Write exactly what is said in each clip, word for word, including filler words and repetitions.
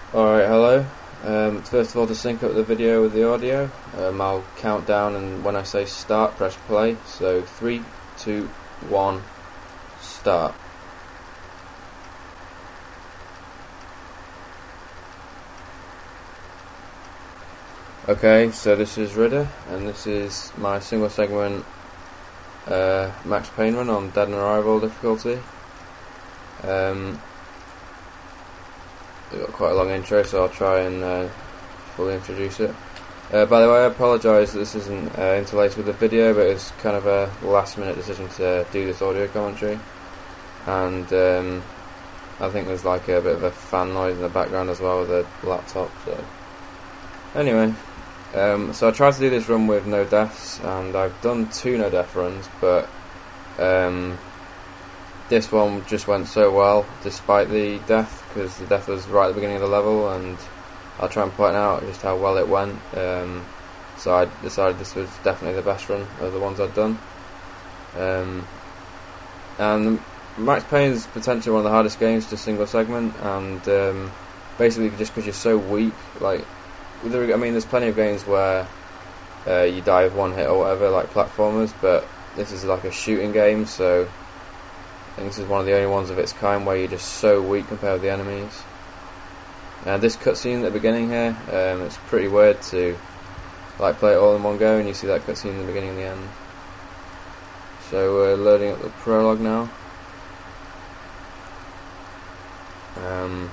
Alright, hello. Um, first of all, to sync up the video with the audio, um, I'll count down, and when I say start, press play. So, three, two, one, start. Okay, so this is Ridder, and this is my single segment uh, Max Payne run on Dead on Arrival difficulty. Um, we've got quite a long intro, so I'll try and uh, fully introduce it. Uh, by the way, I apologise that this isn't uh, interlaced with the video, but it's kind of a last minute decision to do this audio commentary, and um, I think there's like a bit of a fan noise in the background as well with the laptop. So anyway, um, so I tried to do this run with no deaths, and I've done two no death runs, but um, this one just went so well despite the death, because the death was right at the beginning of the level, and I'll try and point out just how well it went. Um, so I decided this was definitely the best run of the ones I'd done. Um, and Max Payne is potentially one of the hardest games to single segment, and um, basically just because you're so weak. Like, I mean, there's plenty of games where uh, you die with one hit or whatever, like platformers, but this is like a shooting game, so I think this is one of the only ones of its kind where you're just so weak compared with the enemies. Now this cutscene at the beginning here, um, it's pretty weird to like play it all in one go, and you see that cutscene in the beginning and the end. So we're loading up the prologue now. Um,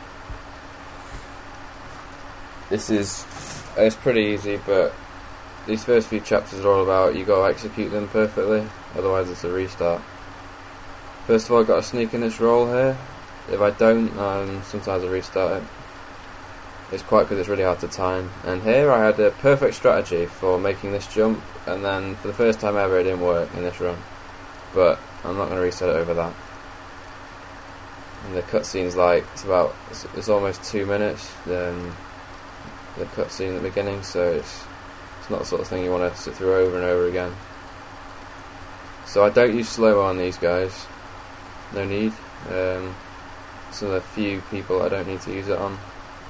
this is it's pretty easy, but these first few chapters are all about you got to execute them perfectly, otherwise it's a restart. First of all, I've got to sneak in this roll here. If I don't, um, sometimes I restart it. It's quite because it's really hard to time. And here I had a perfect strategy for making this jump, and then for the first time ever it didn't work in this run. But I'm not going to reset it over that. And the cutscene's like, it's about, it's, it's almost two minutes, um, the cutscene at the beginning, so it's, it's not the sort of thing you want to sit through over and over again. So I don't use slow-mo on these guys. No need. Um, some of the few people I don't need to use it on.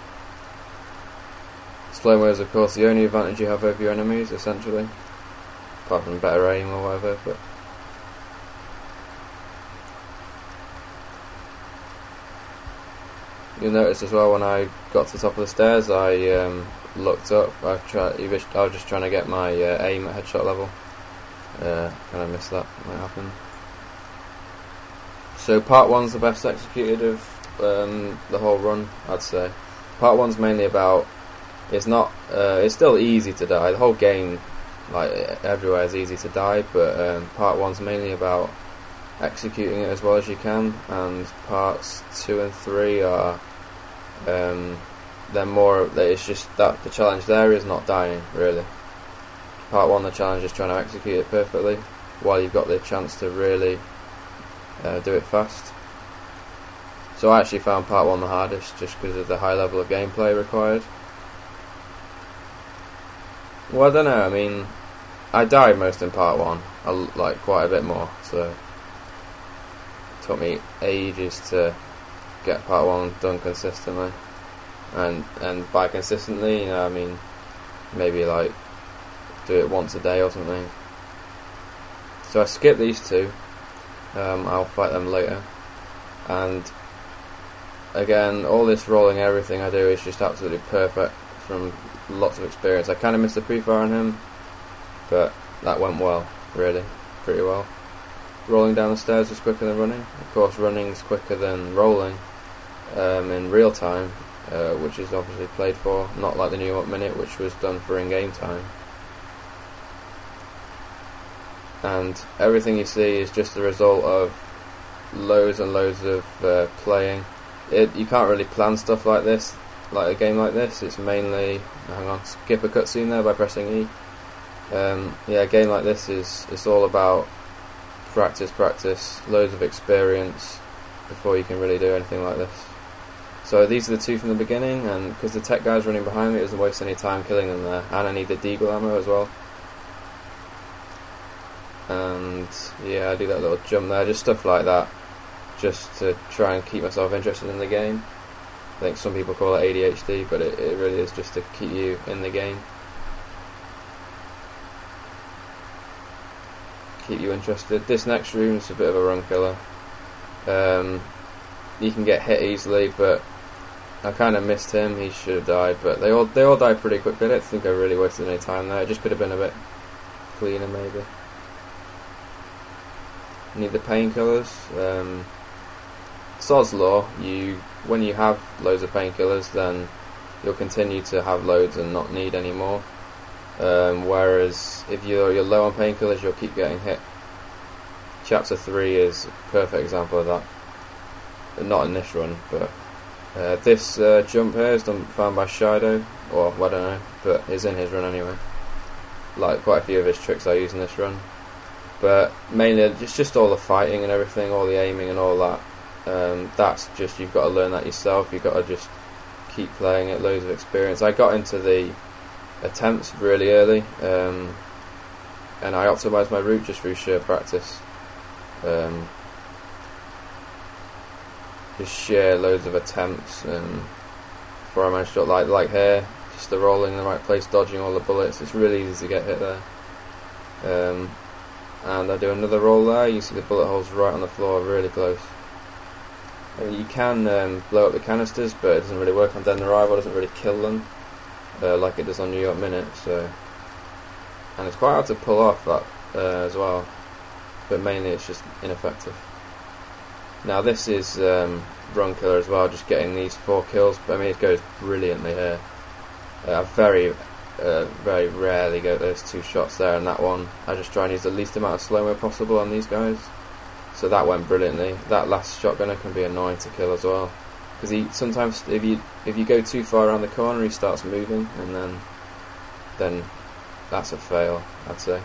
Slow-mo is of course the only advantage you have over your enemies, essentially, apart from better aim or whatever. But you'll notice as well when I got to the top of the stairs, I um, looked up. I tried. I was just trying to get my uh, aim at headshot level. Uh, kind of missed that. Might happen. So part one's the best executed of um, the whole run, I'd say. Part one's mainly about, it's not, uh, it's still easy to die. The whole game, like everywhere, is easy to die, but um, part one's mainly about executing it as well as you can, and parts two and three are, um, they're more, it's just that the challenge there is not dying, really. Part one, the challenge is trying to execute it perfectly, while you've got the chance to really Uh, do it fast. So I actually found part one the hardest, just because of the high level of gameplay required. Well, I don't know, I mean, I died most in part one, I, like quite a bit more, so it took me ages to get part one done consistently. And and by consistently, you know, I mean maybe like do it once a day or something. So I skipped these two. Um, I'll fight them later, and again, all this rolling everything I do is just absolutely perfect from lots of experience. I kind of missed the pre-fire on him, but that went well, really, pretty well. Rolling down the stairs is quicker than running. Of course, running's quicker than rolling um, in real time, uh, which is obviously played for, not like the New York Minute, which was done for in-game time. And everything you see is just the result of loads and loads of uh, playing. It, you can't really plan stuff like this, like a game like this. It's mainly, hang on, skip a cutscene there by pressing E. Um, yeah, a game like this is it's all about practice, practice, loads of experience before you can really do anything like this. So these are the two from the beginning, and because the tech guy's running behind me, it doesn't waste any time killing them there. And I need the deagle ammo as well. And yeah, I do that little jump there, just stuff like that, just to try and keep myself interested in the game. think some people call it A D H D, but it, it really is just to keep you in the game, keep you interested. This next room is a bit of a run killer. Um, you can get hit easily, but I kind of missed him. He should have died, but they all they all died pretty quickly. I don't think I really wasted any time there. It just could have been a bit cleaner, maybe. Need the painkillers. Um, Sod's Law. You when you have loads of painkillers, then you'll continue to have loads and not need any more. Um, whereas if you're you're low on painkillers, you'll keep getting hit. Chapter three is a perfect example of that. But not in this run, but uh, this uh, jump here is done found by Shido, or well, I don't know, but is in his run anyway. Like quite a few of his tricks I use in this run, but mainly it's just all the fighting and everything, all the aiming and all that. Um, that's just, you've got to learn that yourself. You've got to just keep playing it, loads of experience. I got into the attempts really early, um, and I optimised my route just through sheer practice. Um, just sheer loads of attempts, and before I managed to, like like here, just the rolling in the right place, dodging all the bullets. It's really easy to get hit there. Um, and I do another roll there. You see the bullet holes right on the floor, really close. I mean, you can um, blow up the canisters, but it doesn't really work on Dead and Arrival. It doesn't really kill them uh, like it does on New York Minute. So, and it's quite hard to pull off that uh, as well. But mainly it's just ineffective. Now this is um, run killer as well, just getting these four kills. But I mean, it goes brilliantly here. Uh, I very, uh, very rarely get those two shots there, and that one I just try and use the least amount of slow-mo possible on these guys. So that went brilliantly. That last shotgunner can be annoying to kill as well, because he sometimes if you if you go too far around the corner, he starts moving, and then then that's a fail, I'd say.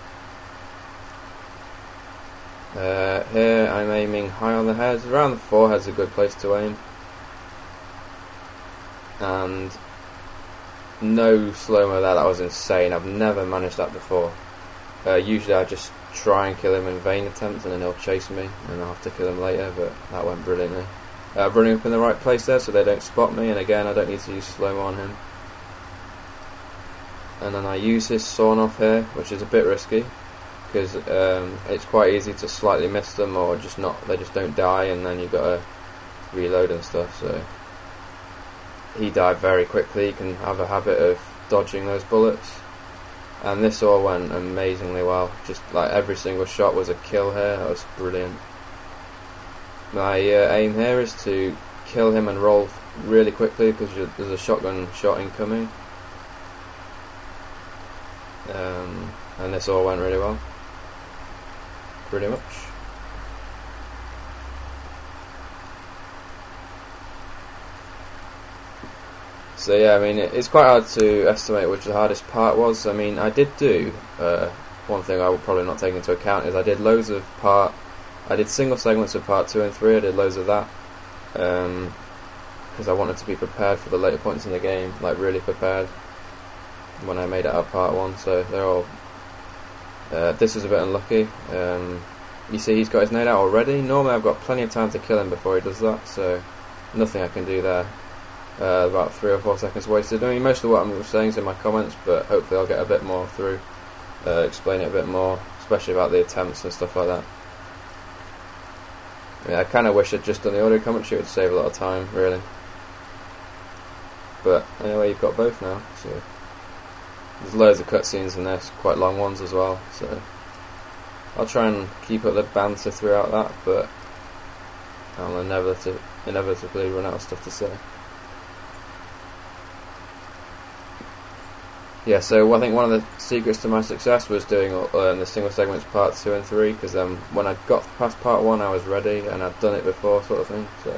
Uh, here I'm aiming high on the head. Around the forehead's a good place to aim. And no slow-mo there, that was insane. I've never managed that before. Uh, usually I just try and kill him in vain attempts and then he'll chase me and I'll have to kill him later, but that went brilliantly. Uh, running up in the right place there so they don't spot me, and again I don't need to use slow-mo on him. And then I use his sawn off here, which is a bit risky, because um, it's quite easy to slightly miss them or just not, they just don't die, and then you've got to reload and stuff. So he died very quickly. He can have a habit of dodging those bullets, and this all went amazingly well. Just like every single shot was a kill here. That was brilliant. My uh, aim here is to kill him and roll really quickly because there's a shotgun shot incoming, um, and this all went really well. Pretty much. So yeah, I mean, it's quite hard to estimate which the hardest part was. I mean, I did do uh, one thing I will probably not take into account is I did loads of part. I did single segments of part two and three. I did loads of that because um, I wanted to be prepared for the later points in the game, like really prepared when I made it out part one. So they're all. Uh, this is a bit unlucky. Um, you see, he's got his nade out already. Normally, I've got plenty of time to kill him before he does that. So nothing I can do there. Uh, about three or four seconds wasted. I mean, most of what I'm saying is in my comments, but hopefully I'll get a bit more through, uh, explain it a bit more, especially about the attempts and stuff like that. I mean, I kind of wish I'd just done the audio commentary. It would save a lot of time, really. But anyway, you've got both now, so there's loads of cutscenes in this, quite long ones as well. So I'll try and keep up the banter throughout that, but I'll inevitably, inevitably run out of stuff to say. Yeah, so I think one of the secrets to my success was doing uh, the single segments part two and three, because um, when I got past part one I was ready and I'd done it before, sort of thing, so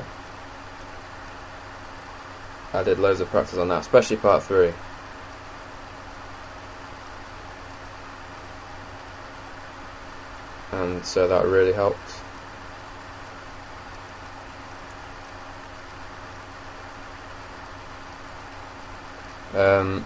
I did loads of practice on that, especially part three. And so that really helped. Um,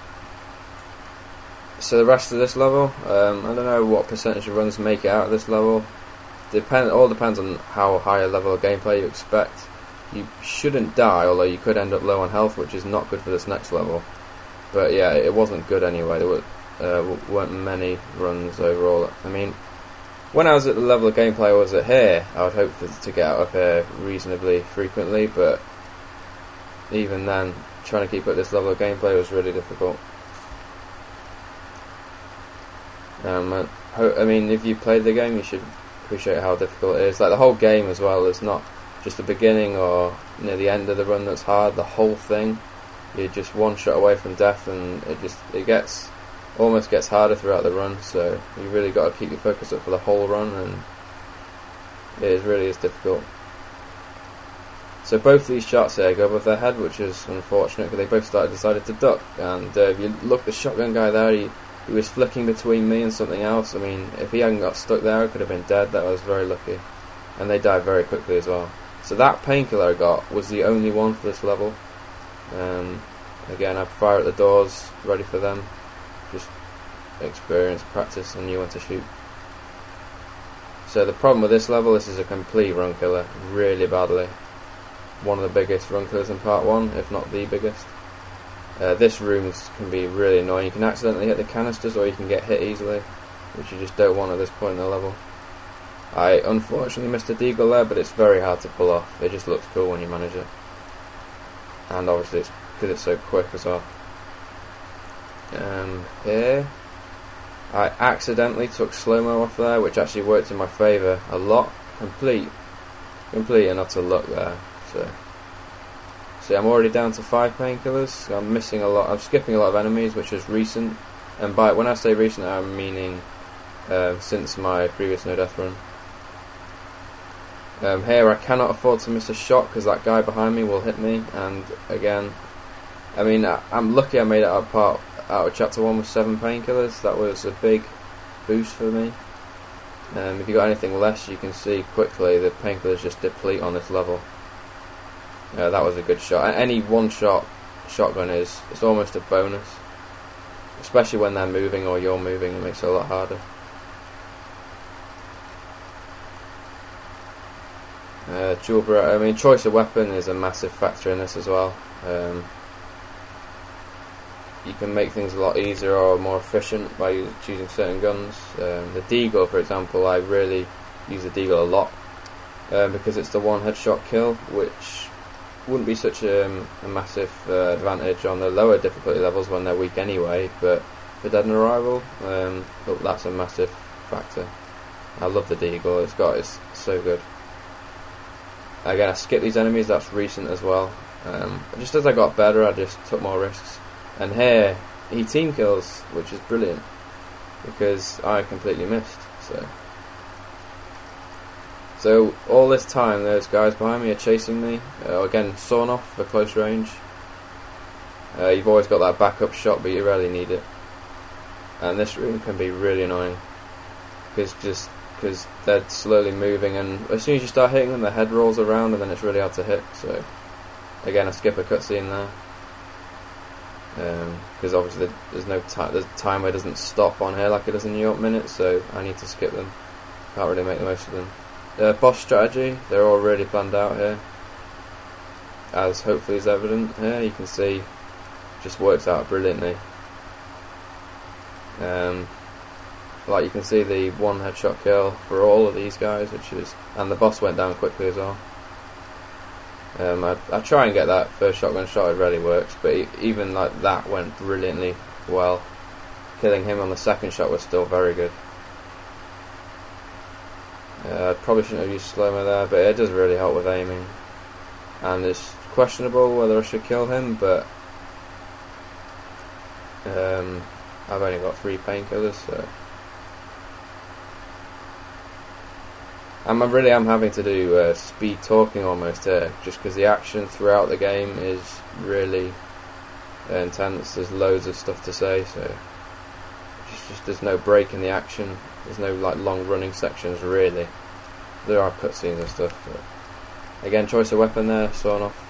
So the rest of this level, um, I don't know what percentage of runs make it out of this level. Depend, all depends on how high a level of gameplay you expect. you shouldn't die, although you could end up low on health, which is not good for this next level. But yeah, it wasn't good anyway. There were, uh, weren't many runs overall. I mean, when I was at the level of gameplay I was at here, I would hope for, to get out of here reasonably frequently, but even then, trying to keep up this level of gameplay was really difficult. Um, I mean, if you played the game, you should appreciate how difficult it is. Like the whole game as well, it's not just the beginning or near the end of the run that's hard. The whole thing, you're just one shot away from death, and it just it gets almost gets harder throughout the run. So you really got to keep your focus up for the whole run, and it is really is difficult. So both these shots here go above their head, which is unfortunate because they both started decided to duck. And uh, if you look, the shotgun guy there, he, he was flicking between me and something else. I mean, if he hadn't got stuck there, I could have been dead. That was very lucky, and they died very quickly as well. So that painkiller I got was the only one for this level. Um, again, I fire at the doors, ready for them. Just experience, practice, and knew when to shoot. So the problem with this level, this is a complete run killer, really badly. One of the biggest run killers in part one, if not the biggest. Uh, this room can be really annoying. You can accidentally hit the canisters, or you can get hit easily, which you just don't want at this point in the level. I unfortunately missed a deagle there, but it's very hard to pull off. It just looks cool when you manage it, and obviously it's because it's so quick as well. Um, here, I accidentally took slow-mo off there, which actually worked in my favour a lot. Complete, complete and utter luck there. So, see, I'm already down to five painkillers. I'm missing a lot. I'm skipping a lot of enemies, which is recent. And by when I say recent, I'm meaning uh, since my previous no death run. Um, here, I cannot afford to miss a shot because that guy behind me will hit me. And again, I mean, I, I'm lucky I made it out of part out of chapter one with seven painkillers. That was a big boost for me. Um, if you got anything less, you can see quickly the painkillers just deplete on this level. Uh, that was a good shot. Any one shot shotgun is it's almost a bonus, especially when they're moving or you're moving. It makes it a lot harder. Uh, dual barrel, I mean, choice of weapon is a massive factor in this as well. Um, you can make things a lot easier or more efficient by choosing certain guns. Um, the deagle, for example, I really use the deagle a lot um, because it's the one headshot kill, which wouldn't be such a, um, a massive uh, advantage on the lower difficulty levels when they're weak anyway, but for Dead on Arrival, um, that's a massive factor. I love the deagle, it's got it's so good. Again, I skipped these enemies, that's recent as well. Um, just as I got better, I just took more risks. And here, he team kills, which is brilliant, because I completely missed. So, so all this time, those guys behind me are chasing me. Uh, again, sawn off for close range. Uh, you've always got that backup shot, but you rarely need it. And this room can be really annoying, because just because they're slowly moving, and as soon as you start hitting them, their head rolls around, and then it's really hard to hit. So, again, I skip a cutscene there. Because um, obviously there's no time. There's time where it doesn't stop on here like it does in New York Minutes, so I need to skip them. Can't really make the most of them. Uh, boss strategy, they're all really planned out here, as hopefully is evident here. You can see, just works out brilliantly. Um, like you can see the one headshot kill for all of these guys, which is, and the boss went down quickly as well. Um, I, I try and get that first shotgun shot, it rarely works, but e even like that went brilliantly well. Killing him on the second shot was still very good. Uh, I probably shouldn't have used slow-mo there, but it does really help with aiming. And it's questionable whether I should kill him, but um, I've only got three painkillers, so I'm, I really am having to do uh, speed talking almost here, just because the action throughout the game is really uh, intense. There's loads of stuff to say, so just, just there's no break in the action. There's no like long running sections really. There are cutscenes and stuff, but again, choice of weapon there, sawn off.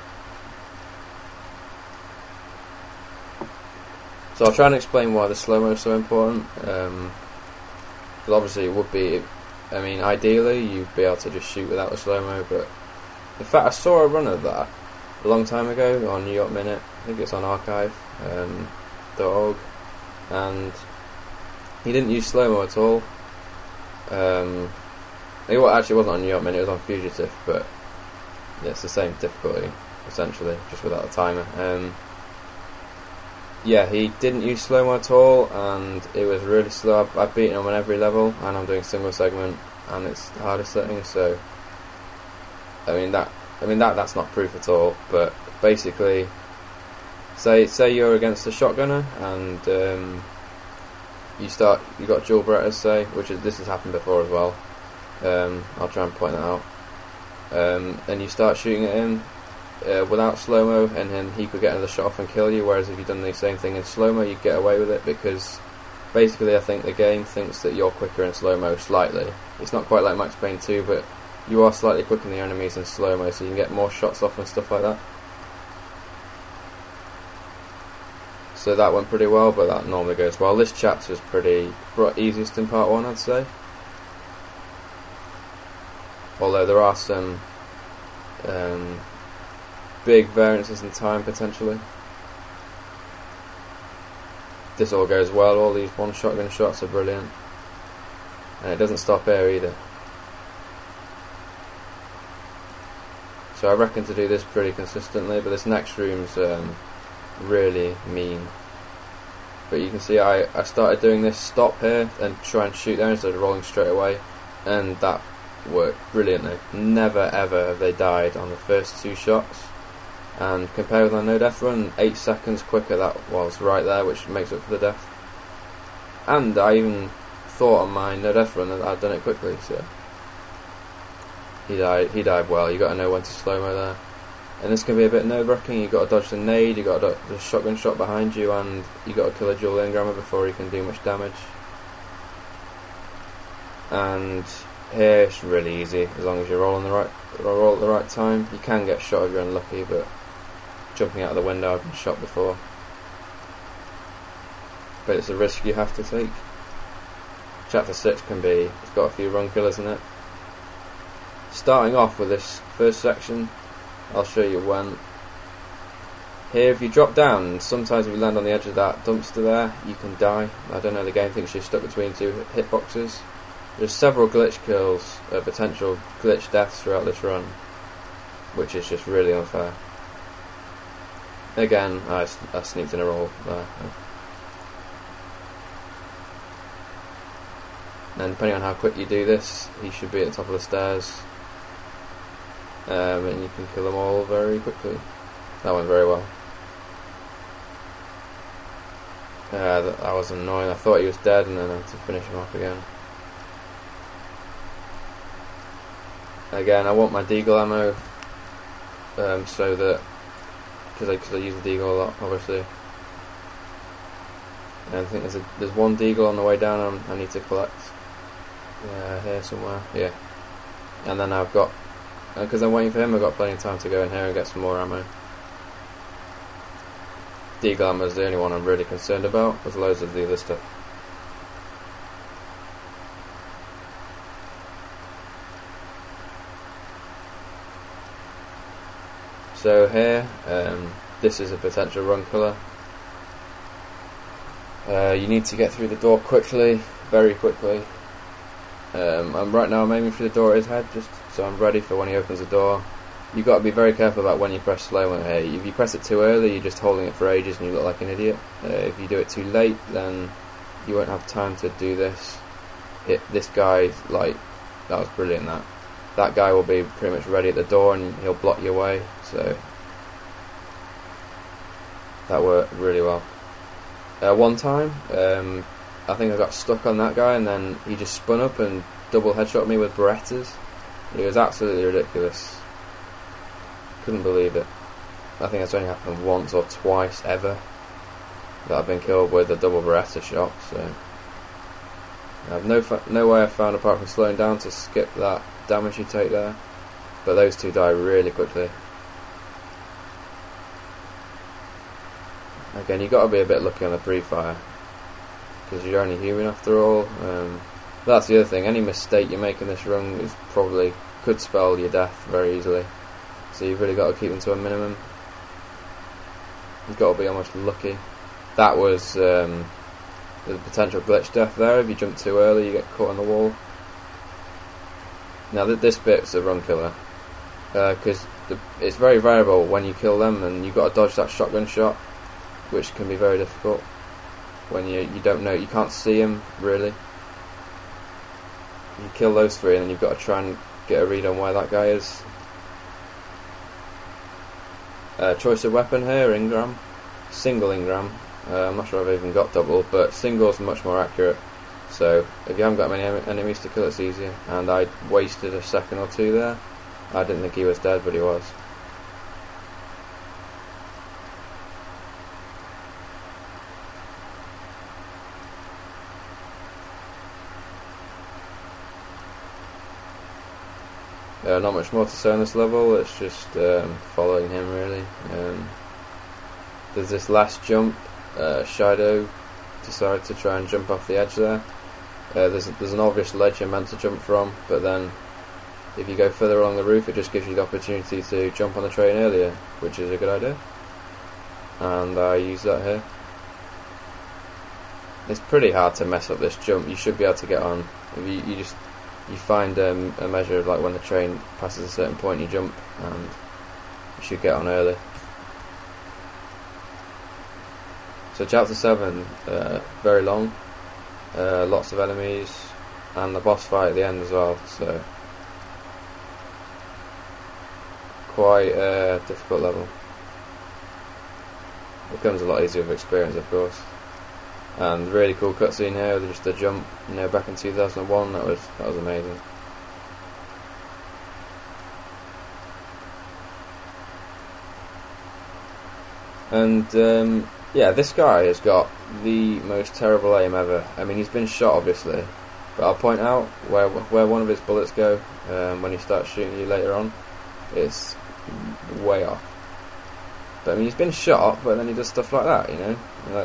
So I'll try and explain why the slow-mo is so important. Um, because obviously it would be. I mean, ideally you'd be able to just shoot without the slow-mo, but In fact, I saw a run of that a long time ago on New York Minute. I think it's on archive um, dot org, and he didn't use slow-mo at all. Um, it actually wasn't on New York Minute, it was on Fugitive, but yeah, it's the same difficulty, essentially, just without a timer. Um, yeah, he didn't use slow-mo at all, and it was really slow. I've, I've beaten him on every level, and I'm doing single segment, and it's the hardest setting, so I mean that I mean that that's not proof at all, but basically, say say you're against a shotgunner, and um, you start you got dual Berettas, say, which is this has happened before as well. Um, I'll try and point that out. Um, and you start shooting at him uh, without slow-mo, and then he could get another shot off and kill you, whereas if you've done the same thing in slow-mo, you'd get away with it, because basically I think the game thinks that you're quicker in slow-mo slightly. It's not quite like Max Payne two, but you are slightly quicker than the enemies in slow-mo, so you can get more shots off and stuff like that. So that went pretty well, but that normally goes well. This chapter is pretty easiest in part one, I'd say. Although there are some um, big variances in time, potentially. This all goes well, all these one shotgun shots are brilliant. And it doesn't stop here either. So I reckon to do this pretty consistently, but this next room's um, really mean. But you can see I, I started doing this stop here and try and shoot there instead of rolling straight away, and that worked brilliantly. Never ever have they died on the first two shots, and compared with my no death run, eight seconds quicker that was right there, which makes up for the death. And I even thought on my no death run that I'd done it quickly, so he died he died well. You got to know when to slow-mo there, and this can be a bit nerve-wracking. You got to dodge the nade, you got to dodge the shotgun shot behind you, and you got to kill a dual Ingrammer before he can do much damage. And here it's really easy, as long as you're rolling the right roll at the right time. You can get shot if you're unlucky, but jumping out of the window, I've been shot before. But it's a risk you have to take. Chapter six can be, it's got a few run killers in it. Starting off with this first section, I'll show you when. Here, if you drop down, sometimes if you land on the edge of that dumpster there, you can die. I don't know, the game thinks you're stuck between two hitboxes. There's several glitch kills, uh, potential glitch deaths throughout this run, which is just really unfair. Again, I, I sneaked in a roll there. And depending on how quick you do this, he should be at the top of the stairs, um, and you can kill them all very quickly. That went very well. Uh, that, that was annoying. I thought he was dead, and then I had to finish him off again. Again, I want my deagle ammo, um, so that, because I, cause I use the deagle a lot, obviously. And I think there's a, there's one deagle on the way down I'm, I need to collect. Yeah, here somewhere, yeah. And then I've got, because I'm waiting for him, I've got plenty of time to go in here and get some more ammo. Deagle ammo is the only one I'm really concerned about, there's loads of the other stuff. So here, um, this is a potential run killer. Uh, you need to get through the door quickly, very quickly. Um, and right now I'm aiming for the door at his head, just so I'm ready for when he opens the door. You've got to be very careful about when you press slow-mo here. If you press it too early, you're just holding it for ages and you look like an idiot. Uh, if you do it too late, then you won't have time to do this. Hit this guy, like, that was brilliant, that. That guy will be pretty much ready at the door and he'll block your way, so that worked really well. Uh, one time, um, I think I got stuck on that guy and then he just spun up and double headshot me with Berettas. It was absolutely ridiculous. Couldn't believe it. I think that's only happened once or twice ever that I've been killed with a double Beretta shot, so I have no fa no way I've found apart from slowing down to skip that damage you take there, but those two die really quickly. Again, you've got to be a bit lucky on the pre-fire, because you're only human after all. Um, that's the other thing, any mistake you make in this run is probably could spell your death very easily. so you've really got to keep them to a minimum. You've got to be almost lucky. That was um, the potential glitch death there. If you jump too early, you get caught on the wall. Now th this bit's a run killer, because uh, it's very variable when you kill them, and you've got to dodge that shotgun shot, which can be very difficult when you you don't know, you can't see him really. You kill those three, and then you've got to try and get a read on where that guy is. Uh, choice of weapon here, Ingram, single Ingram. Uh, I'm not sure I've even got double, but single's much more accurate. So if you haven't got many en enemies to kill, it's easier. And I wasted a second or two there. I didn't think he was dead, but he was. Uh, not much more to say on this level, it's just um, following him really. Um, there's this last jump, uh, Shido decided to try and jump off the edge there. Uh, there's, there's an obvious ledge you're meant to jump from, but then if you go further along the roof it just gives you the opportunity to jump on the train earlier, which is a good idea. And I use that here. It's pretty hard to mess up this jump, you should be able to get on. If you, you just you find um, a measure of like when the train passes a certain point you jump, and you should get on early. So chapter seven, uh, very long, uh, lots of enemies, and the boss fight at the end as well, so quite a difficult level. It becomes a lot easier with experience, of course. And really cool cutscene here with just the jump, you know, back in two thousand one, that was that was amazing. And um, yeah, this guy has got the most terrible aim ever. I mean, he's been shot obviously, but I'll point out where where one of his bullets go um, when he starts shooting you later on. It's way off. But I mean, he's been shot, but then he does stuff like that, you know. Like,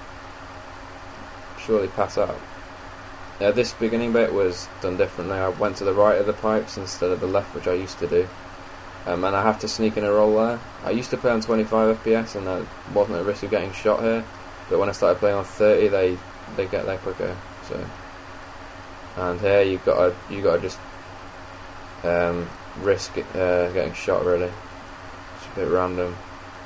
surely pass out. Yeah, this beginning bit was done differently. I went to the right of the pipes instead of the left, which I used to do. Um, and I have to sneak in a roll there. I used to play on twenty-five F P S and I wasn't at risk of getting shot here. But when I started playing on thirty, they they get there quicker. So, and here you've got to you got to just um, risk uh, getting shot really. It's a bit random.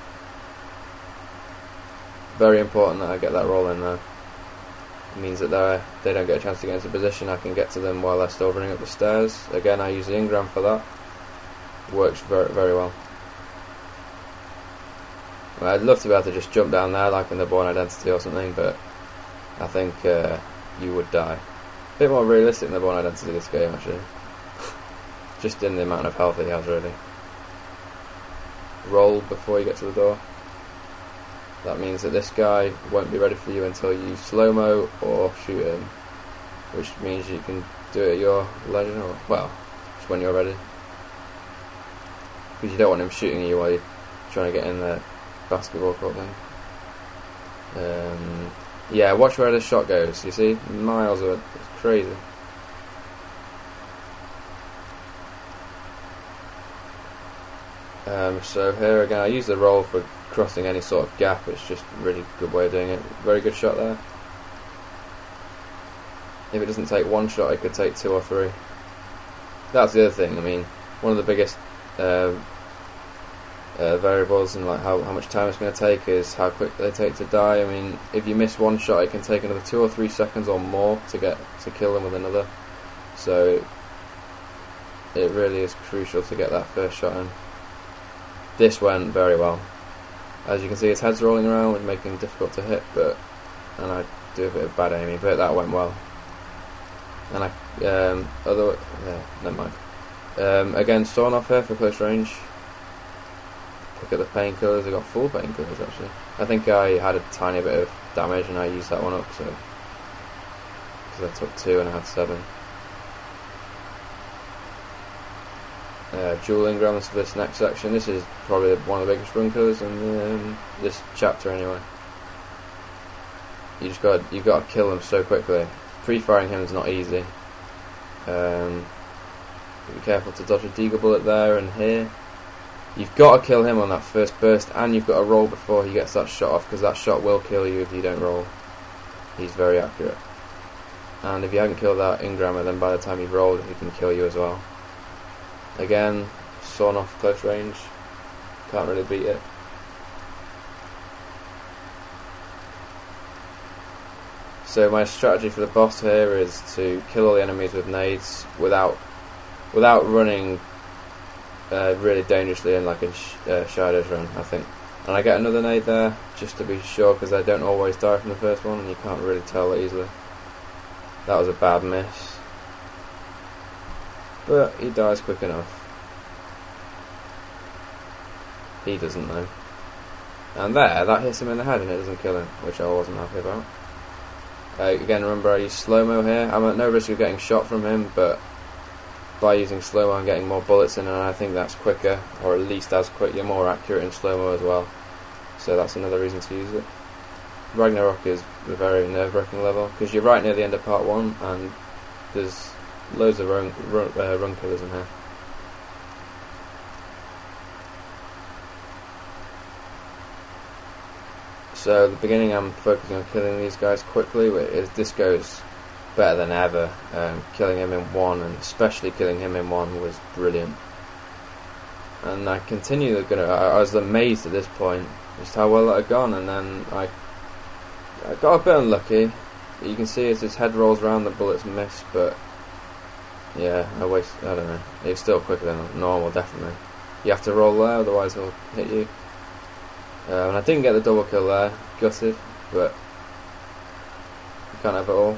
Very important that I get that roll in there. It means that they don't get a chance to get into position. I can get to them while they're still running up the stairs. Again, I use the Ingram for that. Works very very well. well. I'd love to be able to just jump down there like in the Bourne Identity or something, but I think uh, you would die. A bit more realistic than the Bourne Identity this game actually. Just in the amount of health he has really. Roll before you get to the door. That means that this guy won't be ready for you until you slow-mo or shoot him, which means you can do it at your leisure, or, well, just when you're ready. Because you don't want him shooting you while you're trying to get in the basketball court thing. Um, yeah, watch where the shot goes, you see? Miles of it. It's crazy. Um, so here again, I use the roll for crossing any sort of gap. It's just a really good way of doing it. Very good shot there. If it doesn't take one shot, it could take two or three. That's the other thing. I mean, one of the biggest uh, uh, variables in like how, how much time it's going to take is how quick they take to die. I mean, if you miss one shot, it can take another two or three seconds or more to get to kill them with another. So it really is crucial to get that first shot in. This went very well. As you can see, his head's rolling around, which making it difficult to hit, but and I do a bit of bad aiming, but that went well. And I um, other yeah, never mind. Um, again, Storm off here for close range. Look at the painkillers. I got full painkillers actually. I think I had a tiny bit of damage, and I used that one up, so because I took two and I had seven. Uh, dual Ingrams for this next section. This is probably one of the biggest run killers in um, this chapter anyway. You just got you got to kill him so quickly. Pre-firing him is not easy. Um, be careful to dodge a deagle bullet there and here. You've got to kill him on that first burst, and you've got to roll before he gets that shot off, because that shot will kill you if you don't roll. He's very accurate. And if you haven't killed that Ingrammer, then by the time you've rolled, he can kill you as well. Again, sawn off close range. Can't really beat it. So my strategy for the boss here is to kill all the enemies with nades without without running uh, really dangerously in like a sh uh, Shadows run, I think. And I get another nade there just to be sure, because I don't always die from the first one, and you can't really tell that easily. That was a bad miss, but he dies quick enough. He doesn't though. And there, that hits him in the head and it doesn't kill him, which I wasn't happy about. Uh, again, remember I use slow-mo here. I'm at no risk of getting shot from him, but by using slow-mo I'm getting more bullets in, and I think that's quicker, or at least as quick. You're more accurate in slow-mo as well, so that's another reason to use it. Ragnarok is a very nerve-wracking level, because you're right near the end of part one, and there's loads of run, run, uh, run killers in here. So at the beginning I'm focusing on killing these guys quickly, but this goes better than ever. Um, killing him in one, and especially killing him in one, was brilliant. And I continue gonna. I, I was amazed at this point just how well that had gone, and then I I got a bit unlucky. You can see as his head rolls around, the bullets miss, but yeah, I waste. I don't know. It's still quicker than normal, definitely. You have to roll there, otherwise he'll hit you. Uh, and I didn't get the double kill there, gutted, but you can't have it all.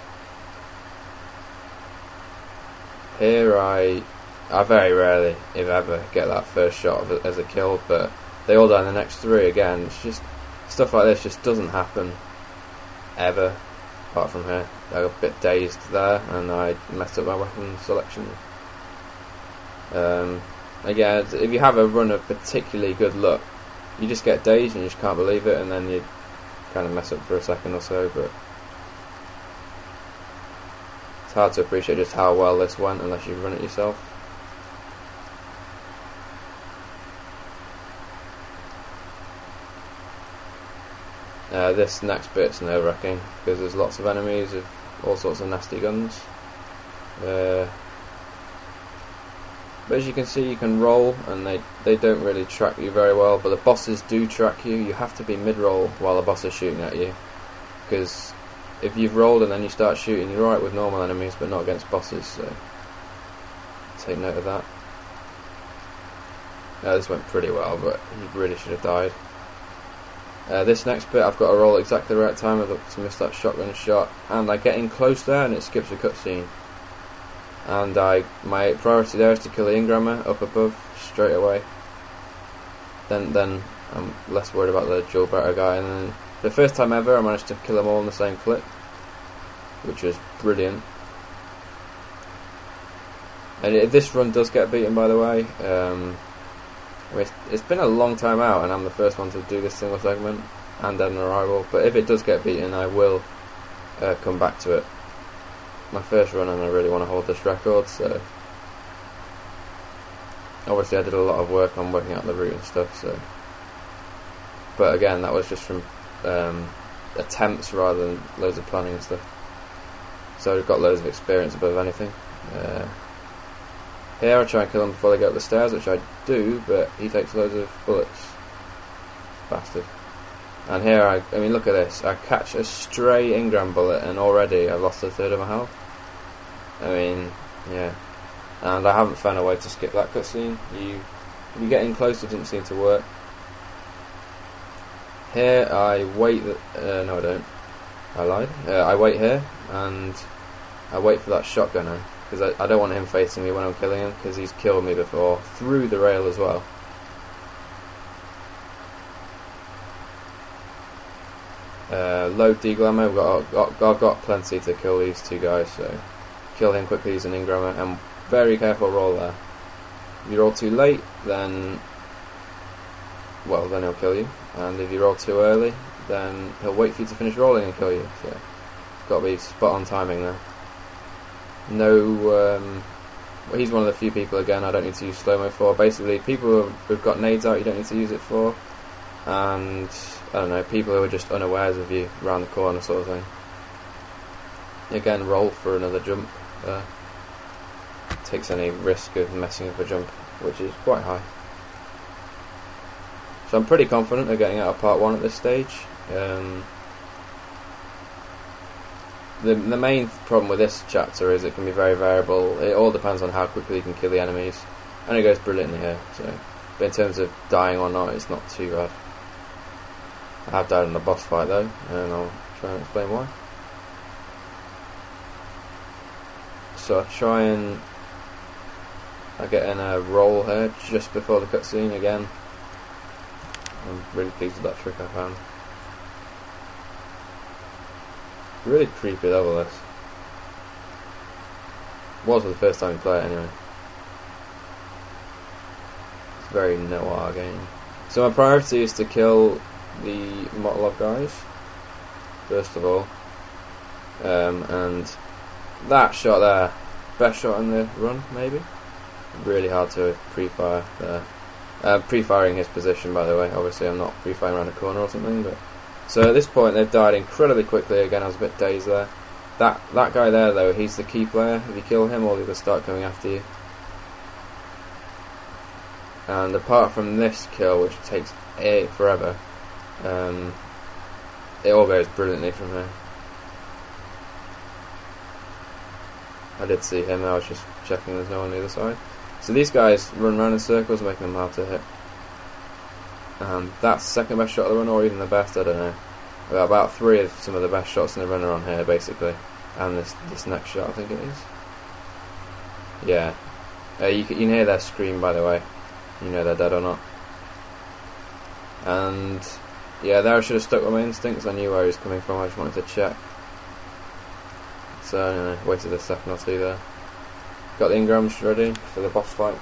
Here I, I very rarely, if ever, get that first shot of it as a kill, but they all die in the next three again. It's just, stuff like this just doesn't happen, ever, apart from here. I got a bit dazed there, and I messed up my weapon selection. Um, again, if you have a run of particularly good luck, you just get dazed and you just can't believe it, and then you kind of mess up for a second or so, but it's hard to appreciate just how well this went unless you run it yourself. Uh, this next bit's nerve-wracking because there's lots of enemies with all sorts of nasty guns. Uh, But as you can see, you can roll, and they, they don't really track you very well, but the bosses do track you. You have to be mid-roll while the boss is shooting at you, because if you've rolled and then you start shooting, you're alright with normal enemies, but not against bosses, so take note of that. Uh, this went pretty well, but he really should have died. Uh, this next bit, I've got to roll exactly the right time to miss that shotgun shot, and I get in close there and it skips a cutscene. And I, my priority there is to kill the Ingrammer up above straight away. Then, then I'm less worried about the dual barrel guy. And then, for the first time ever, I managed to kill them all in the same clip, which was brilliant. And if this run does get beaten, by the way, um, I mean, it's, it's been a long time out, and I'm the first one to do this single segment and Dead on Arrival. But if it does get beaten, I will uh, come back to it. My first run, and I really want to hold this record, so obviously I did a lot of work on working out the route and stuff, so but again, that was just from um, attempts rather than loads of planning and stuff, so I've got loads of experience above anything. Uh, here I try and kill him before they go up the stairs, which I do, but he takes loads of bullets, bastard. And here I, I mean look at this, I catch a stray Ingram bullet and already I've lost a third of my health. I mean, yeah. And I haven't found a way to skip that cutscene. You, if you get in close, it didn't seem to work. Here I wait, th uh, no I don't, I lied. Uh, I wait here and I wait for that shotgunner, because I, I don't want him facing me when I'm killing him, because he's killed me before, through the rail as well. Uh, load Deagle ammo, I've got, got, I've got plenty to kill these two guys, so kill him quickly using Ingrammer, and very careful roll there. If you roll too late, then, well, then he'll kill you, and if you roll too early, then he'll wait for you to finish rolling and kill you, so got to be spot on timing there. No, um, well, he's one of the few people, again, I don't need to use slow-mo for. Basically, people who've got nades out, you don't need to use it for. And, I don't know, people who are just unawares of you around the corner sort of thing. Again, roll for another jump. Uh, takes any risk of messing up a jump, which is quite high. So I'm pretty confident of getting out of part one at this stage. Um, the the main problem with this chapter is it can be very variable. It all depends on how quickly you can kill the enemies, and it goes brilliantly here. So, but in terms of dying or not, it's not too bad. I have died in the boss fight though, and I'll try and explain why. So I try and I get in a roll here just before the cutscene again. I'm really pleased with that trick I found. Really creepy level this. Was the first time you play it anyway. It's a very noir game. So my priority is to kill the Motlov guys, first of all. Um, and that shot there, best shot in the run, maybe? Really hard to pre-fire there. Uh, pre-firing his position, by the way. Obviously I'm not pre-firing around a corner or something, but... So at this point they've died incredibly quickly. Again, I was a bit dazed there. That that guy there, though, he's the key player. If you kill him, all the others start coming after you. And apart from this kill, which takes a forever, um, it all goes brilliantly from here. I did see him, I was just checking there's no one on the other side. So these guys run around in circles, making them hard to hit. Um, that's the second best shot of the run, or even the best, I don't know. About, about three of some of the best shots in the run are on here, basically. And this this next shot, I think it is. Yeah. Uh, you, can, you can hear their scream, by the way. You know they're dead or not. And, yeah, there I should have stuck with my instincts. I knew where he was coming from, I just wanted to check. So, anyway, waited a second or two there. Got the engrams ready for the boss fight.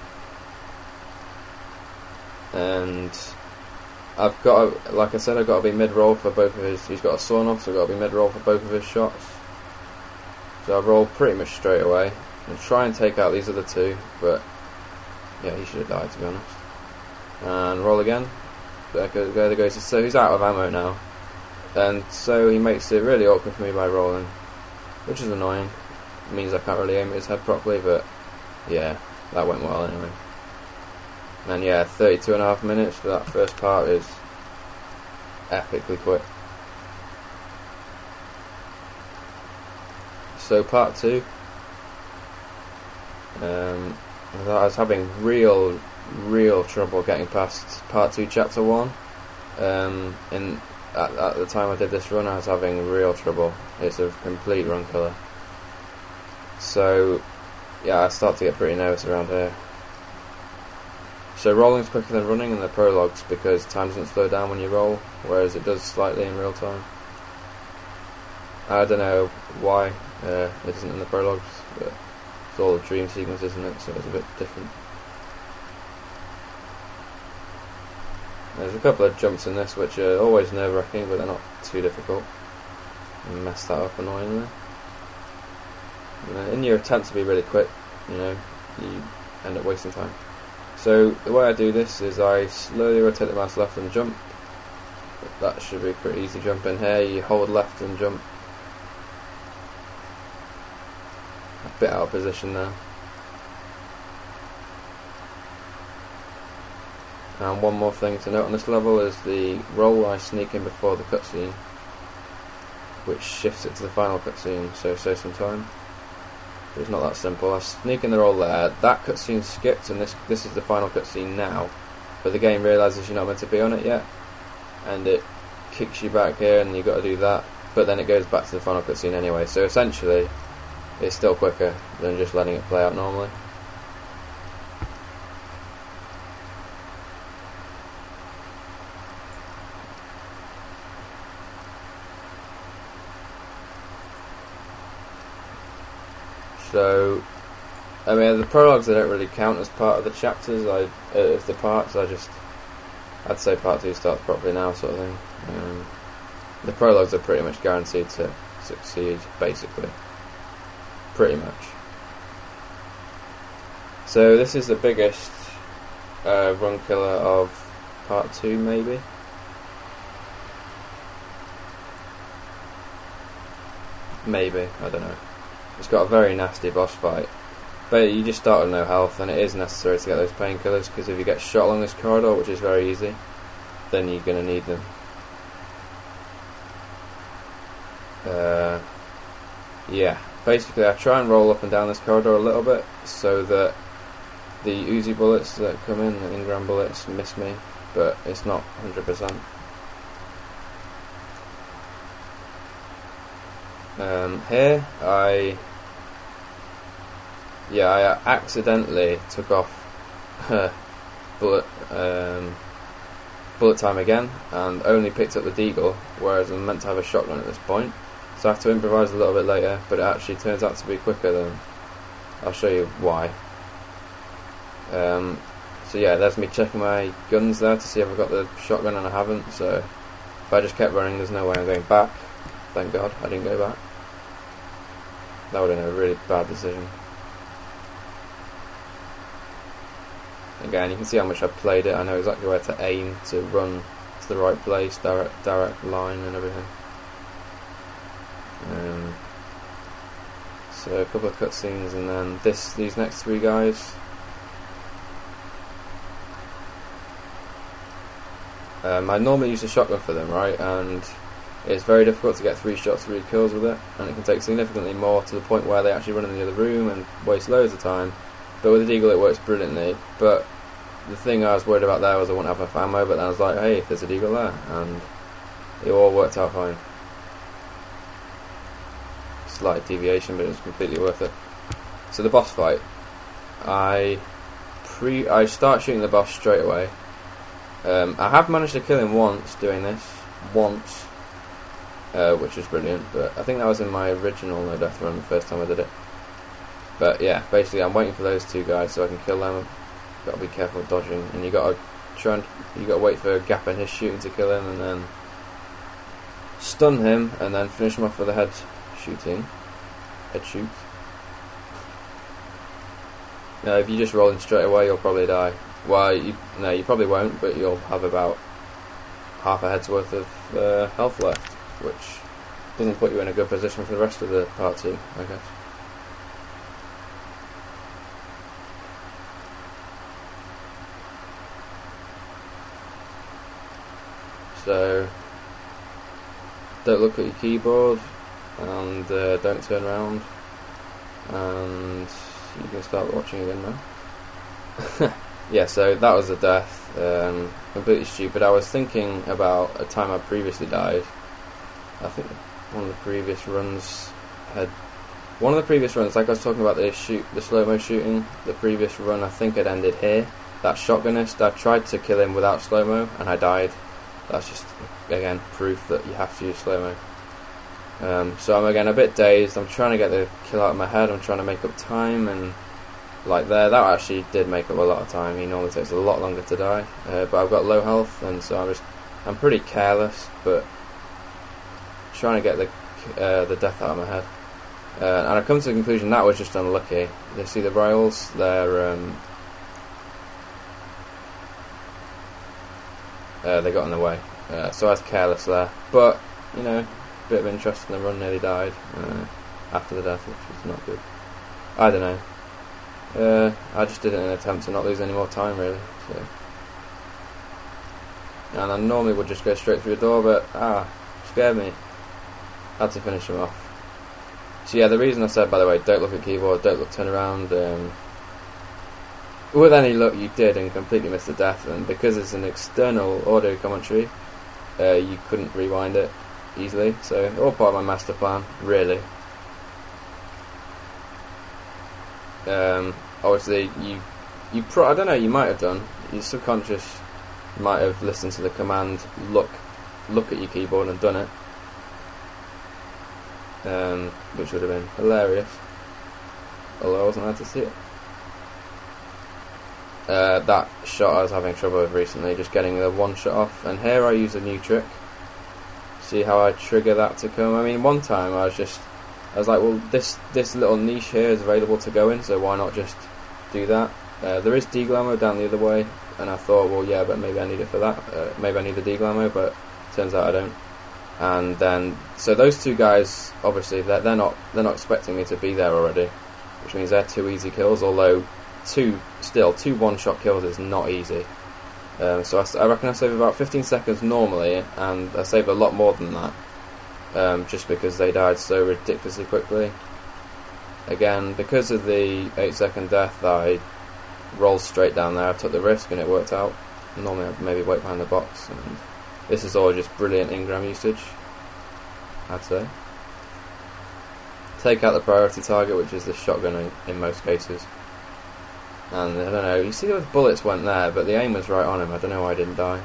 And... I've got, to, like I said, I've got to be mid-roll for both of his, he's got a sawn off, so I've got to be mid-roll for both of his shots. So I roll pretty much straight away, and try and take out these other two, but, yeah, he should have died, to be honest. And roll again, there goes, there goes, so he's out of ammo now, and so he makes it really awkward for me by rolling, which is annoying. It means I can't really aim at his head properly, but, yeah, that went well anyway. And yeah, thirty-two and a half minutes for that first part is epically quick. So part two, um, I was having real, real trouble getting past part two, chapter one. Um, in at, at the time I did this run, I was having real trouble. It's a complete run killer. So yeah, I start to get pretty nervous around here. So rolling's quicker than running in the prologues because time doesn't slow down when you roll, whereas it does slightly in real time. I don't know why uh, it isn't in the prologues, but it's all a dream sequence, isn't it? So it's a bit different. There's a couple of jumps in this which are always nerve-wracking, but they're not too difficult. You mess that up annoyingly. In your attempt to be really quick, you know, you end up wasting time. So the way I do this is I slowly rotate the mouse left and jump. That should be a pretty easy jump in here. You hold left and jump. A bit out of position there. And one more thing to note on this level is the roll I sneak in before the cutscene, which shifts it to the final cutscene, so save some time. But it's not that simple. I sneak in the roll there, that cutscene skipped, and this this is the final cutscene now, but the game realises you're not meant to be on it yet, and it kicks you back here and you've got to do that, but then it goes back to the final cutscene anyway, so essentially it's still quicker than just letting it play out normally. So, I mean, the prologues they don't really count as part of the chapters, I, uh, of the parts. I just, I'd say part two starts properly now, sort of thing. Um, the prologues are pretty much guaranteed to succeed, basically. Pretty much. So this is the biggest uh, run killer of part two, maybe. Maybe, I don't know. It's got a very nasty boss fight. But you just start with no health, and it is necessary to get those painkillers, because if you get shot along this corridor, which is very easy, then you're going to need them. Uh, yeah, basically I try and roll up and down this corridor a little bit, so that the Uzi bullets that come in, the Ingram bullets, miss me, but it's not one hundred percent. Um, here, I... Yeah, I accidentally took off bullet um, bullet time again, and only picked up the deagle, whereas I'm meant to have a shotgun at this point. So I have to improvise a little bit later, but it actually turns out to be quicker than... I'll show you why. Um, so yeah, there's me checking my guns there to see if I've got the shotgun, and I haven't, so if I just kept running, there's no way I'm going back. Thank God I didn't go back. That would have been a really bad decision. Again, you can see how much I've played it. I know exactly where to aim to run to the right place, direct direct line and everything. Um, so a couple of cutscenes, and then this these next three guys. Um, I normally use a shotgun for them, right? And it's very difficult to get three shots, three kills with it, and it can take significantly more, to the point where they actually run in the other room and waste loads of time. But with the deagle it works brilliantly. But the thing I was worried about there was I wouldn't have enough ammo, but then I was like, hey, there's a deagle there, and it all worked out fine. Slight deviation, but it was completely worth it. So the boss fight, I pre I start shooting the boss straight away. Um, I have managed to kill him once doing this, once, uh, which was brilliant. But I think that was in my original no death run, the first time I did it. But yeah, basically I'm waiting for those two guys so I can kill them. Got to be careful dodging, and you got to try and you got to wait for a gap in his shooting to kill him, and then stun him, and then finish him off with a head shooting, head shoot. Now, if you just roll in straight away, you'll probably die. Well, you, no, you probably won't, but you'll have about half a head's worth of uh, health left, which doesn't put you in a good position for the rest of the part two, I guess. So, don't look at your keyboard, and uh, don't turn around, and you can start watching again now. Yeah, so that was a death, um, completely stupid. I was thinking about a time I previously died. I think one of the previous runs had... One of the previous runs, like I was talking about the shoot, the slow-mo shooting, the previous run I think had ended here. That shotgunist, I tried to kill him without slow-mo, and I died. That's just, again, proof that you have to use slow-mo. Um, so I'm, again, a bit dazed. I'm trying to get the kill out of my head. I'm trying to make up time, and like there, that actually did make up a lot of time. He normally takes a lot longer to die, uh, but I've got low health, and so I'm just, I'm pretty careless, but trying to get the uh, the death out of my head. Uh, and I've come to the conclusion that was just unlucky. You see the rails? They're um, uh, they got in the way, uh, so I was careless there. But you know, a bit of interest in the run, nearly died uh, after the death, which was not good. I don't know. Uh, I just did it in an attempt to not lose any more time, really. So, and I normally would just go straight through the door, but ah, scared me. Had to finish him off. So yeah, the reason I said, by the way, don't look at keyboard, don't look, turn around. Um, with any luck, you did and completely missed the death, and because it's an external audio commentary, uh, you couldn't rewind it easily. So all part of my master plan, really. Um, obviously, you, you pro I don't know, you might have done. Your subconscious might have listened to the command, look, look at your keyboard, and done it. Um, which would have been hilarious. Although I wasn't allowed to see it. Uh, that shot I was having trouble with recently, just getting the one shot off. And here I use a new trick. See how I trigger that to come. I mean, one time I was just, I was like, well, this this little niche here is available to go in, so why not just do that. Uh, there is deagle ammo down the other way, and I thought, well, yeah, but maybe I need it for that. Uh, maybe I need the deagle ammo, but turns out I don't. And then, so those two guys, obviously, they're, they're not they're not expecting me to be there already, which means they're two easy kills. Although two still two one-shot kills is not easy. Um, so I, I reckon I save about fifteen seconds normally, and I saved a lot more than that, um, just because they died so ridiculously quickly. Again, because of the eight second death, I rolled straight down there. I took the risk and it worked out. Normally I'd maybe wait behind the box, and this is all just brilliant engram usage, I'd say. Take out the priority target, which is the shotgun in, in most cases. And I don't know, you see those bullets went there, but the aim was right on him. I don't know why I didn't die.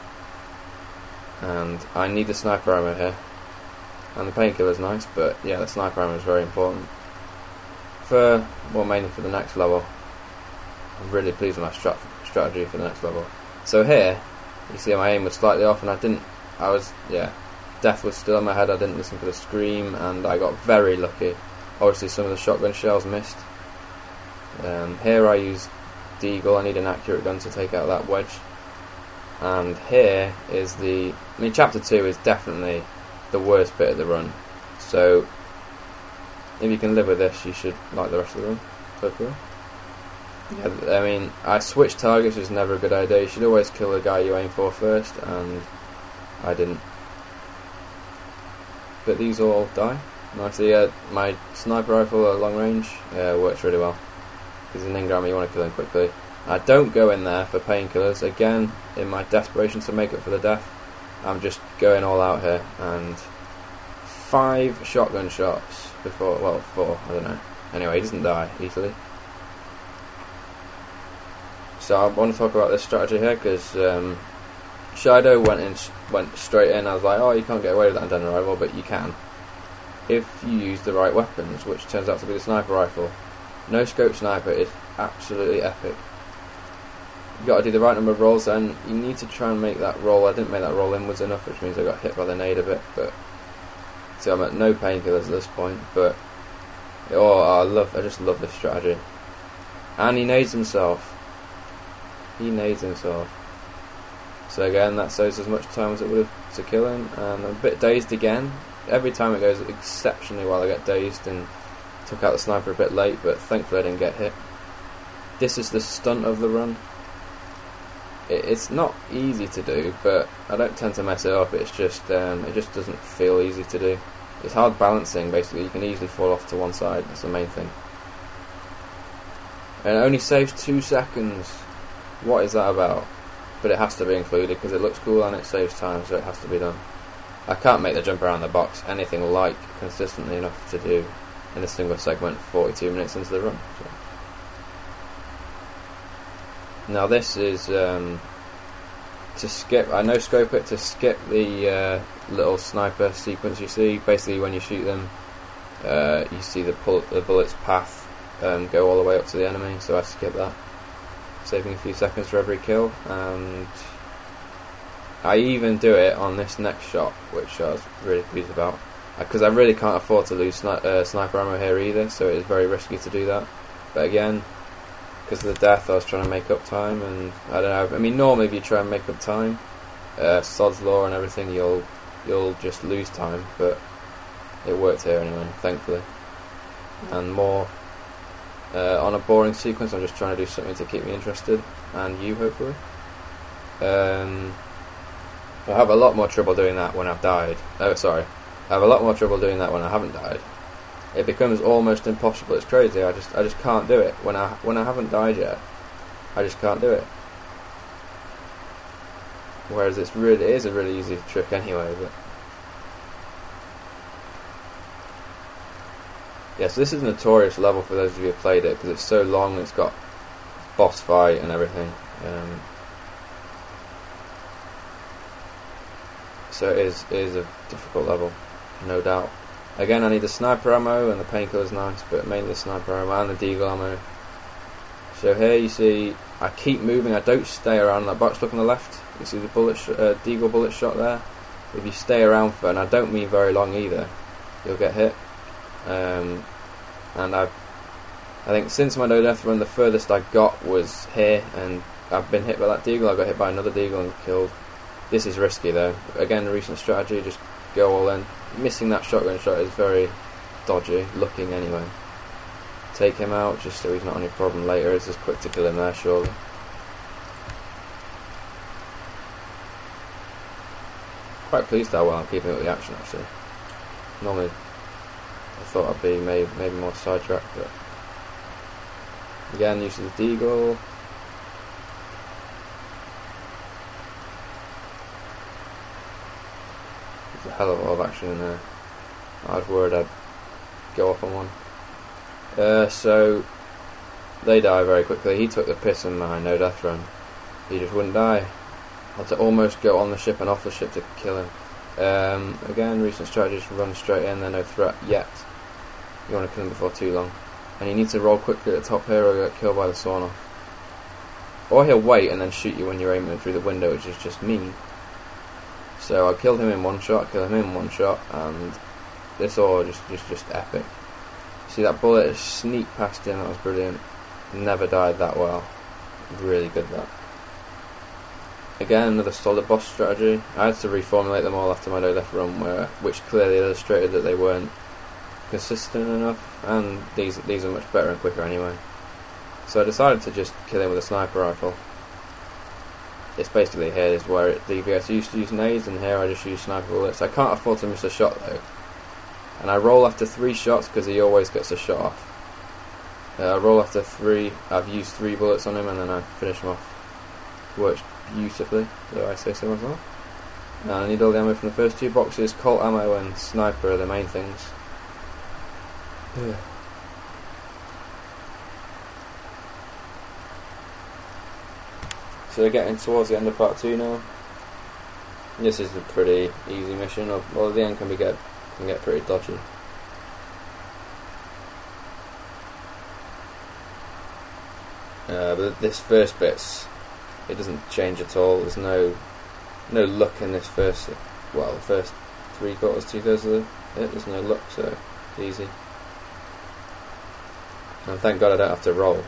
And I need the sniper ammo here. And the painkiller's nice, but yeah, the sniper ammo is very important. For, well, mainly for the next level. I'm really pleased with my strat strategy for the next level. So here, you see my aim was slightly off, and I didn't, I was, yeah, death was still in my head. I didn't listen for the scream, and I got very lucky. Obviously some of the shotgun shells missed. Um, here I use deagle. I need an accurate gun to take out that wedge. And here is the, I mean, chapter two is definitely the worst bit of the run. So if you can live with this, you should like the rest of the run, hopefully. Yeah, I mean, I switched targets, which is never a good idea. You should always kill the guy you aim for first, and I didn't. But these all die. Nicely, uh, my sniper rifle at long range uh, works really well. Because in engram you want to kill him quickly. I don't go in there for painkillers. Again, in my desperation to make up for the death, I'm just going all out here. And five shotgun shots before, well, four, I don't know. Anyway, he doesn't die easily. So I want to talk about this strategy here, because um, Shido went in, went straight in. I was like, oh, you can't get away with that on Dead on Arrival, but you can if you use the right weapons, which turns out to be the sniper rifle. No scope sniper is absolutely epic. You've got to do the right number of rolls, and you need to try and make that roll. I didn't make that roll inwards enough, which means I got hit by the nade a bit. But see, I'm at no painkillers at this point. But oh, I love, I just love this strategy. And he nades himself. He nades himself. So again, that saves as much time as it would have to kill him. And I'm a bit dazed again. Every time it goes exceptionally well. I get dazed and took out the sniper a bit late, but thankfully I didn't get hit. This is the stunt of the run. It, it's not easy to do, but I don't tend to mess it up. It's just um, it just doesn't feel easy to do. It's hard balancing. Basically, you can easily fall off to one side. That's the main thing. And it only saves two seconds. What is that about? But it has to be included because it looks cool and it saves time, so it has to be done. I can't make the jump around the box anything like consistently enough to do in a single segment forty-two minutes into the run. So. Now this is um, to skip, I no scope it, to skip the uh, little sniper sequence you see. Basically when you shoot them, uh, you see the, pull, the bullet's path um, go all the way up to the enemy, so I skip that, saving a few seconds for every kill. And I even do it on this next shot, which I was really pleased about, because I really can't afford to lose sni uh, sniper ammo here either, so it is very risky to do that. But again, because of the death, I was trying to make up time, and I don't know, I mean normally if you try and make up time, uh, Sod's Law and everything, you'll you'll just lose time, but it worked here anyway, thankfully. And more uh, on a boring sequence, I'm just trying to do something to keep me interested, and you hopefully. Um, I have a lot more trouble doing that when I've died. Oh, sorry. I have a lot more trouble doing that when I haven't died. It becomes almost impossible. It's crazy. I just, I just can't do it when I, when I haven't died yet. I just can't do it. Whereas it's really, it is a really easy trick anyway. But yeah, so this is a notorious level for those of you who have played it because it's so long. It's got boss fight and everything. Um, So it is, it is a difficult level, no doubt. Again, I need the sniper ammo, and the painkiller's nice, but mainly the sniper ammo and the deagle ammo. So here you see, I keep moving, I don't stay around that box. Look on the left, you see the bullet sh uh, deagle bullet shot there. If you stay around for, and I don't mean very long either, you'll get hit. Um, and I've I think since my no death run, the furthest I got was here, and I've been hit by that deagle. I got hit by another deagle and killed. This is risky though. Again, recent strategy, just go all in. Missing that shotgun shot is very dodgy, looking anyway. Take him out just so he's not any problem later. It's just quick to kill him there, surely. Quite pleased how well I'm keeping up with the action actually. Normally I thought I'd be maybe, maybe more sidetracked, but again, use of the deagle. There's a hell of a lot of action in there. I was worried I'd go off on one. Uh, so they die very quickly. He took the piss in my no death run. He just wouldn't die. I had to almost go on the ship and off the ship to kill him. Um, again, recent strategies, run straight in. They're no threat yet. You want to kill him before too long, and you need to roll quickly at the top here or you'll get killed by the sawn off. Or he'll wait and then shoot you when you're aiming through the window, which is just mean. So I killed him in one shot, killed him in one shot, and this all just just just epic. See that bullet is sneak past him. That was brilliant. Never died that well. Really good that. Again, another solid boss strategy. I had to reformulate them all after my no death run, where which clearly illustrated that they weren't consistent enough, and these these are much better and quicker anyway. So I decided to just kill him with a sniper rifle. It's basically here is where it, D V S used to use nades, and here I just use sniper bullets. I can't afford to miss a shot though, and I roll after three shots because he always gets a shot off. Uh, I roll after three. I've used three bullets on him, and then I finish him off. Works beautifully, though I say so myself. And I need all the ammo from the first two boxes. Colt ammo and sniper are the main things. Yeah. So we're getting towards the end of part two now. This is a pretty easy mission, although the end can be get can get pretty dodgy. Uh, but this first bit's, it doesn't change at all. There's no no luck in this first, well, the first three quarters, two thirds of it. There's no luck, so it's easy. And thank God I don't have to roll.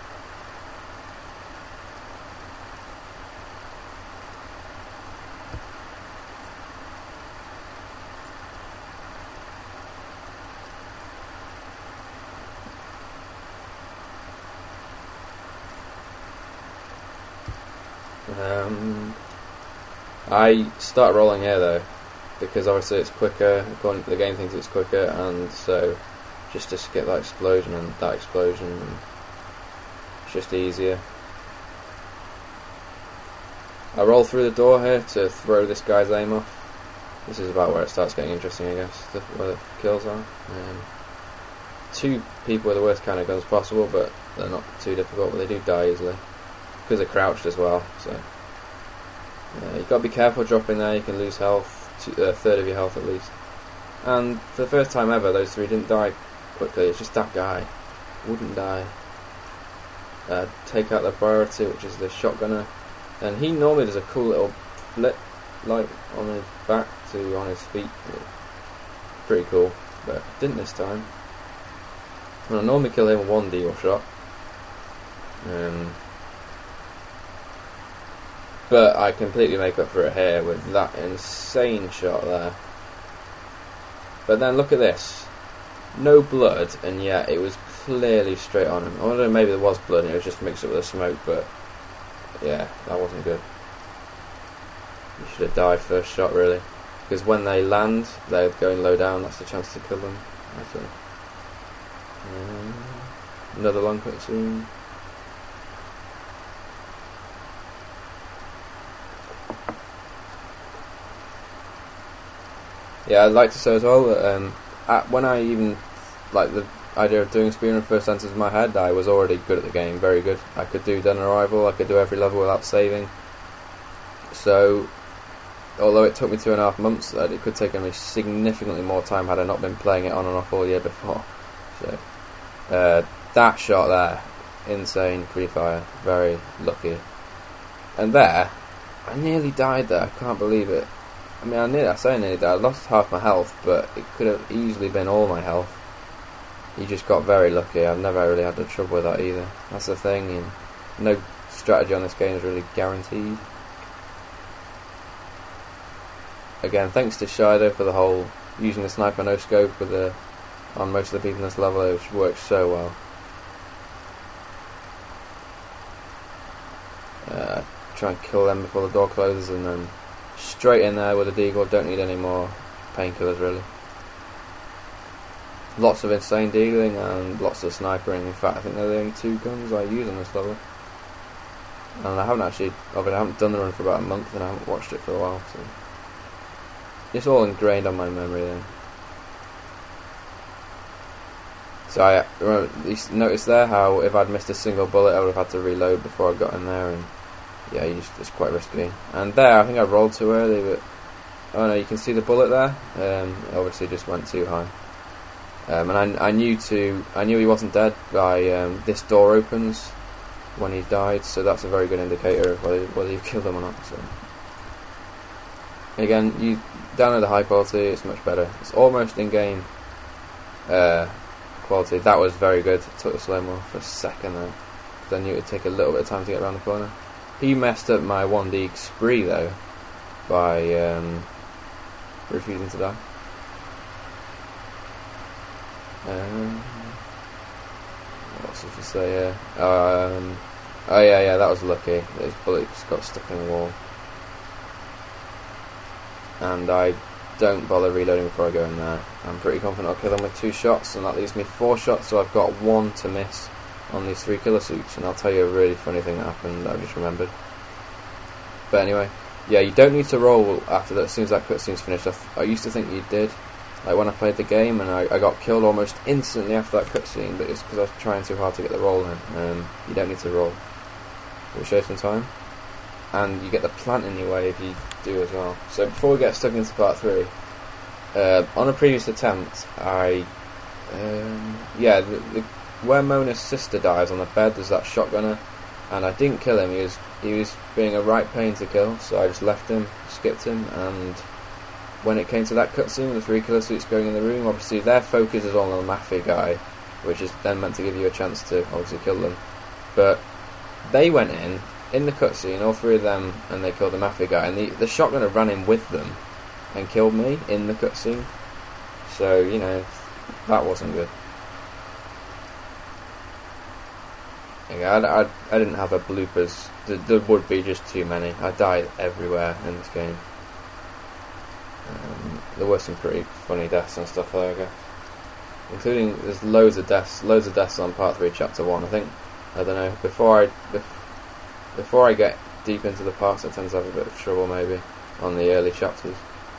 Um, I start rolling here though, because obviously it's quicker, the game thinks it's quicker, and so just to skip that explosion and that explosion, and it's just easier. I roll through the door here to throw this guy's aim off. This is about where it starts getting interesting, I guess, the, where the kills are. Um, two people with the worst kind of guns possible, but they're not too difficult, but they do die easily. Because they're crouched as well, so uh, you've got to be careful dropping there. You can lose health, two, a third of your health at least. And for the first time ever, those three didn't die quickly. It's just that guy wouldn't die. Uh, take out the priority, which is the shotgunner, and he normally does a cool little flip, like on his back to on his feet. Pretty cool, but didn't this time. And I normally kill him with one deagle shot. Um, But I completely make up for it here with that insane shot there. But then look at this. No blood, and yet it was clearly straight on him. I wonder if maybe there was blood and it was just mixed up with the smoke, but yeah, that wasn't good. You should have died first shot really. Because when they land, they're going low down, that's the chance to kill them. I think. Um, another long cutscene. Yeah, I'd like to say as well that um, at, when I even, like the idea of doing speedrun first enters in my head, I was already good at the game, very good. I could do Dead on Arrival, I could do every level without saving. So, although it took me two and a half months, that it could take me significantly more time had I not been playing it on and off all year before. So, uh, that shot there, insane pre-fire, very lucky. And there, I nearly died there, I can't believe it. I mean, I, nearly, I say I nearly died. I lost half my health, but it could have easily been all my health. you just got very lucky. I've never really had the trouble with that either. That's the thing. You know, no strategy on this game is really guaranteed. Again, thanks to Shido for the whole using the sniper no scope with the on most of the people in this level, which works so well. Uh, try and kill them before the door closes, and then straight in there with a deagle. Don't need any more painkillers really. Lots of insane dealing and lots of snipering. In fact, I think they're the only two guns I use on this level. And I haven't actually, obviously I haven't done the run for about a month, and I haven't watched it for a while, so it's all ingrained on my memory then. So I remember, you notice there how if I'd missed a single bullet I would have had to reload before I got in there, and yeah, you just, it's quite risky. And there, I think I rolled too early, but oh no, you can see the bullet there. Um, it obviously just went too high. Um, and I, I knew to, I knew he wasn't dead by um, this door opens when he died, so that's a very good indicator of whether whether you killed him or not. So again, you download the high quality; it's much better. It's almost in-game uh, quality. That was very good. Took the slow-mo for a second there, because I knew it would take a little bit of time to get around the corner. He messed up my one D spree though by um, refusing to die. Um, what else did you say here? Um, oh yeah, yeah, that was lucky. Those bullets got stuck in the wall. And I don't bother reloading before I go in there. I'm pretty confident I'll kill them with two shots, and that leaves me four shots, so I've got one to miss on these three killer suits. And I'll tell you a really funny thing that happened that I just remembered. But anyway, yeah, you don't need to roll after that. As soon as that cutscene's finished. I, th I used to think you did. Like when I played the game, and I, I got killed almost instantly after that cutscene, but it's because I was trying too hard to get the roll in. Um, you don't need to roll. We'll show some time. And you get the plant in your way if you do as well. So before we get stuck into part three, uh, on a previous attempt, I, um, yeah, the, the, where Mona's sister dies on the bed, there's that shotgunner, and I didn't kill him. He was he was being a right pain to kill, so I just left him, skipped him, and when it came to that cutscene with the three killer suits going in the room, obviously their focus is on the Mafia guy, which is then meant to give you a chance to obviously kill them. But they went in, in the cutscene, all three of them, and they killed the Mafia guy, and the, the shotgunner ran in with them and killed me in the cutscene. So, you know, that wasn't good. Yeah, I, I, I didn't have a bloopers. There, there would be just too many. I died everywhere in this game. Um, there were some pretty funny deaths and stuff there, I guess. Including, there's loads of deaths, loads of deaths on part three, chapter one. I think, I don't know. Before I, before I get deep into the parts, I tend to have a bit of trouble maybe on the early chapters.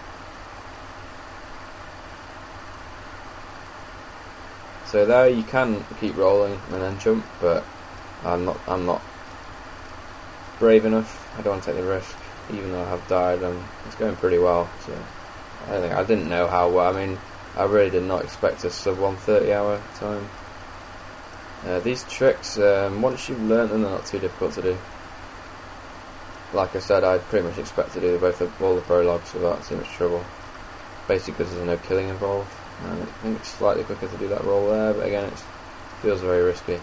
So there, you can keep rolling and then jump, but I'm not, I'm not brave enough. I don't want to take the risk, even though I have died. And it's going pretty well. So I don't think I didn't know how well. I mean, I really did not expect a sub one thirty hour time. Uh, these tricks, um, once you've learnt them, they're not too difficult to do. Like I said, I pretty much expect to do both of all the prologues without too much trouble. Basically because there's no killing involved. And I think it's slightly quicker to do that roll there, but again, it feels very risky.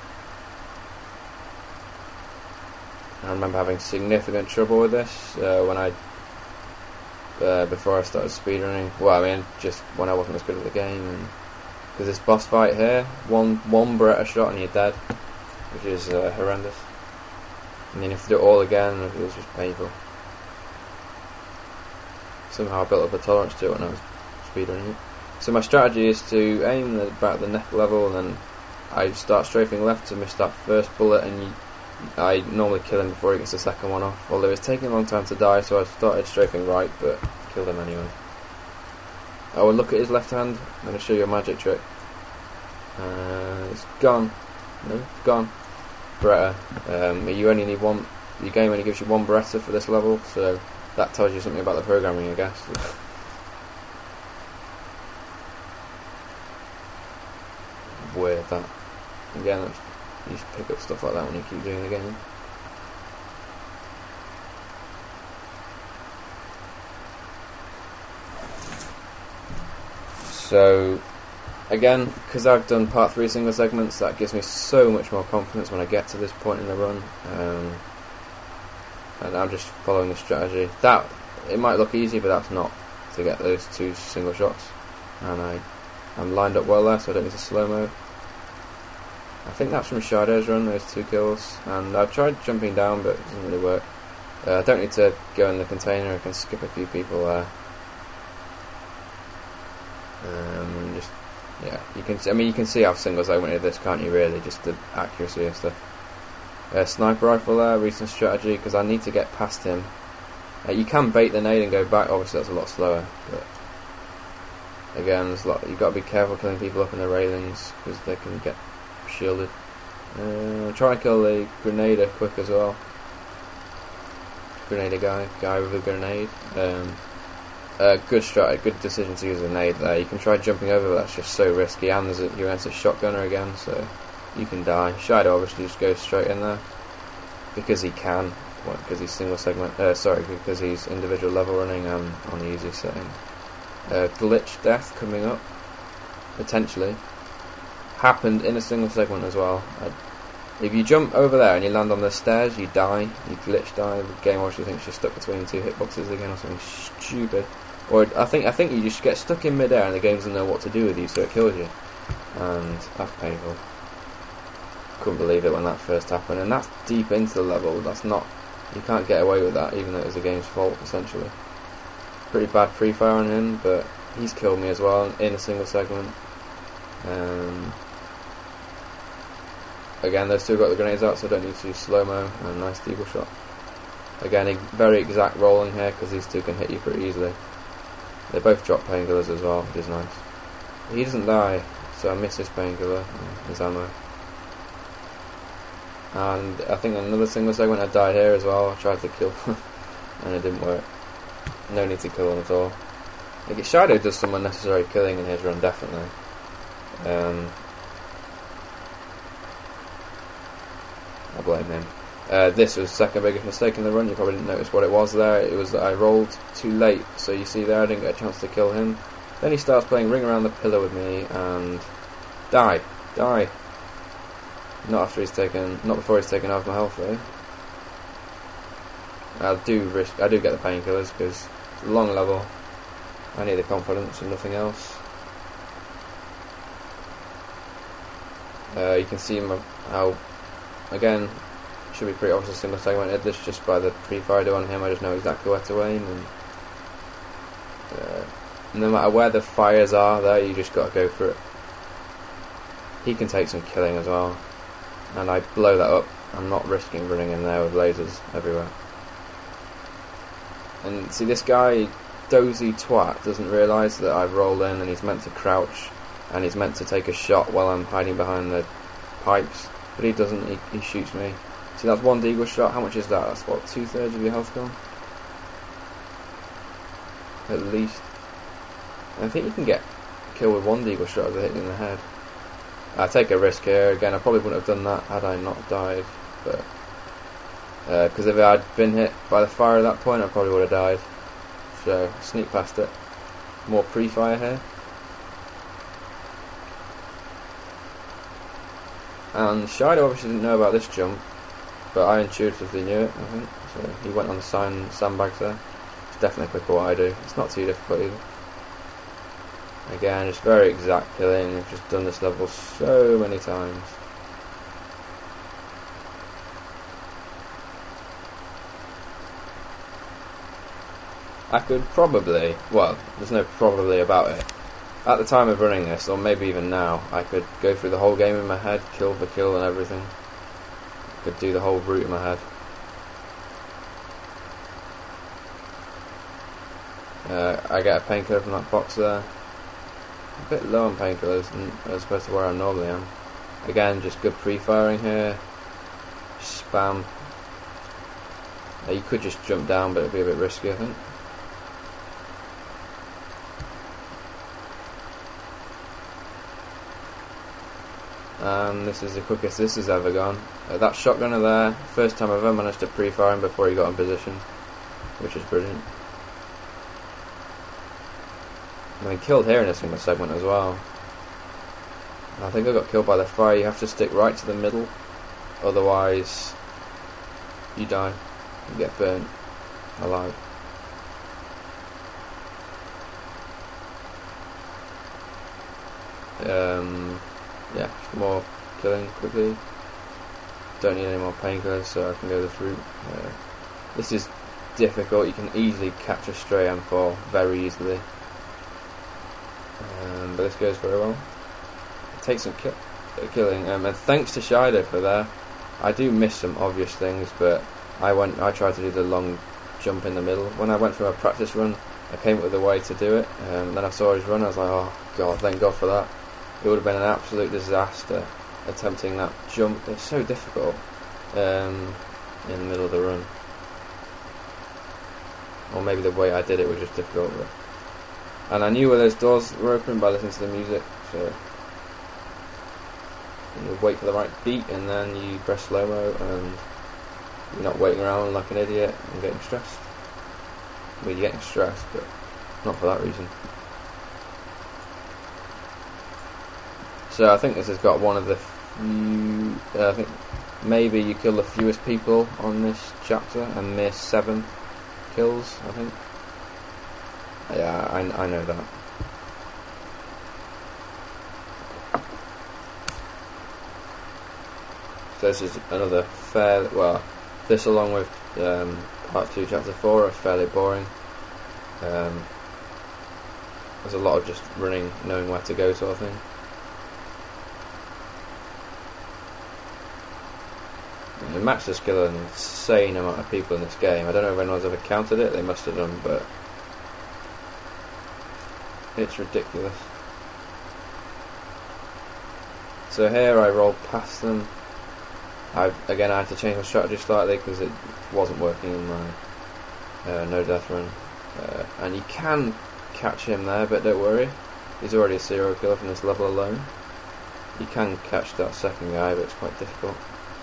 I remember having significant trouble with this uh, when I, uh, before I started speedrunning. Well, I mean, just when I wasn't as good at the game. And because this boss fight here, one one Beretta shot and you're dead, which is uh, horrendous. And then you have to do it all again, and it was just painful. Somehow I built up a tolerance to it when I was speedrunning it. So my strategy is to aim at about the neck level, and then I start strafing left to miss that first bullet, and you, I normally kill him before he gets the second one off. Although it's taking a long time to die, so I started strafing right, but killed him anyway. I will look at his left hand. I'm going to show you a magic trick. Uh, it's gone. No, gone. Beretta. Um, you only need one. Your game only gives you one Beretta for this level, so that tells you something about the programming, I guess. Weird that. Again, you just pick up stuff like that when you keep doing the game. So again, because I've done part three single segments, that gives me so much more confidence when I get to this point in the run. Um, and I'm just following the strategy. That, it might look easy, but that's not, to get those two single shots. And I, I'm lined up well there, so I don't need to slow-mo. I think that's from Shadow's run, those two kills. And I've tried jumping down, but it doesn't really work. Uh, I don't need to go in the container, I can skip a few people there. Um, just, yeah, you can. I mean, you can see how singles I went into this, can't you? Really, just the accuracy and stuff. Uh, sniper rifle there, recent strategy, because I need to get past him. Uh, you can bait the nade and go back. Obviously, that's a lot slower. But again, there's a lot. You've got to be careful killing people up in the railings because they can get shielded. Uh, try and kill the grenader quick as well. Grenader guy, guy with a grenade. Um, Uh, good strat, good decision to use a nade there. You can try jumping over, but that's just so risky, and there's a, you're against a shotgunner again, so you can die. Shadow obviously just goes straight in there because he can, well, because he's single segment. Uh, sorry, because he's individual level running and on the easy setting. Uh, glitch death coming up potentially happened in a single segment as well. I, if you jump over there and you land on the stairs, you die. You glitch die. The game obviously thinks you're stuck between two hitboxes again or something stupid. Or I think I think you just get stuck in midair and the game doesn't know what to do with you, so it kills you. And that's painful. Couldn't believe it when that first happened. And that's deep into the level. That's not. You can't get away with that, even though it was the game's fault essentially. Pretty bad pre-fire on him, but he's killed me as well in a single segment. Um, Again, those two got the grenades out, so I don't need to use slow-mo. And nice deagle shot. Again, a very exact rolling here, because these two can hit you pretty easily. They both drop painkillers as well, which is nice. He doesn't die, so I miss his painkiller, his ammo. And I think another single segment I died here as well. I tried to kill him, and it didn't work. No need to kill him at all. Like, Shadow does some unnecessary killing in his run, definitely. Um... I blame him. Uh, this was the second biggest mistake in the run. You probably didn't notice what it was there. It was that I rolled too late. So you see there, I didn't get a chance to kill him. Then he starts playing Ring Around the Pillar with me and die, die. Not after he's taken, not before he's taken half my health though. I do risk, I do get the painkillers because it's a long level. I need the confidence and nothing else. Uh, you can see my, how. Again, should be pretty obvious single segment. I did this just by the pre-fire I do on him. I just know exactly where to aim, and uh, no matter where the fires are, there you just got to go for it. He can take some killing as well, and I blow that up. I'm not risking running in there with lasers everywhere. And see, this guy, dozy twat, doesn't realise that I've rolled in and he's meant to crouch, and he's meant to take a shot while I'm hiding behind the pipes. But he doesn't, he, he shoots me. See, that's one deagle shot. How much is that? That's what, two thirds of your health gone? At least. And I think you can get killed with one deagle shot as I hit you in the head. I take a risk here. Again, I probably wouldn't have done that had I not died. But because uh, if I'd been hit by the fire at that point, I probably would have died. So, sneak past it. More pre-fire here. And Shadow obviously didn't know about this jump, but I intuitively knew it, I think. So he went on the sign sandbags there. It's definitely quicker what I do. It's not too difficult either. Again, it's very exact killing. I've just done this level so many times. I could probably, well, there's no probably about it. At the time of running this, or maybe even now, I could go through the whole game in my head, kill for kill and everything. I could do the whole route in my head. Uh, I get a painkiller from that box there. A bit low on painkillers as opposed to where I normally am. Again, just good pre-firing here. Spam. Uh, you could just jump down, but it'd be a bit risky, I think. And this is the quickest this has ever gone. Uh, that shotgunner there, first time I've ever managed to pre-fire him before he got in position, which is brilliant. And then killed here in a single segment as well. I think I got killed by the fire. You have to stick right to the middle, otherwise you die. You get burnt alive. Um, yeah, more killing quickly. Don't need any more painkillers, so I can go this route. Uh, this is difficult. You can easily catch a stray M four very easily, um, but this goes very well. It takes some ki uh, killing, um, and thanks to Shido for that. I do miss some obvious things, but I went. I tried to do the long jump in the middle. When I went for a practice run, I came up with a way to do it. Um, then I saw his run. I was like, oh god, thank God for that. It would have been an absolute disaster attempting that jump. It's so difficult um, in the middle of the run. Or maybe the way I did it was just difficult. But. And I knew where those doors were open by listening to the music, so you wait for the right beat and then you press slow-mo and you're not waiting around like an idiot and getting stressed. I mean, you're getting stressed, but not for that reason. So I think this has got one of the few, uh, I think maybe you kill the fewest people on this chapter and miss seven kills, I think. Yeah, I, I know that. So this is another fair, well, this along with um, part two, chapter four are fairly boring. Um, there's a lot of just running, knowing where to go sort of thing. The Max does kill an insane amount of people in this game. I don't know if anyone's ever counted it, they must have done, but it's ridiculous. So here I rolled past them. I again I had to change my strategy slightly because it wasn't working in my uh, no death run. Uh, and you can catch him there, but don't worry, he's already a serial killer from this level alone. You can catch that second guy, but it's quite difficult.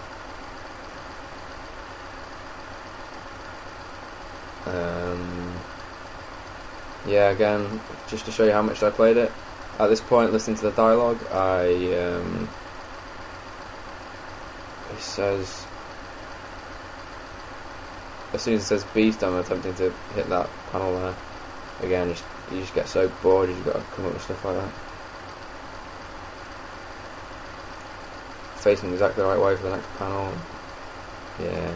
Um, yeah, again, just to show you how much I played it. At this point, listening to the dialogue, I um, it says, as soon as it says beast, I'm attempting to hit that panel there. Again, just, you just get so bored, you've got to come up with stuff like that. Facing exactly the right way for the next panel. Yeah.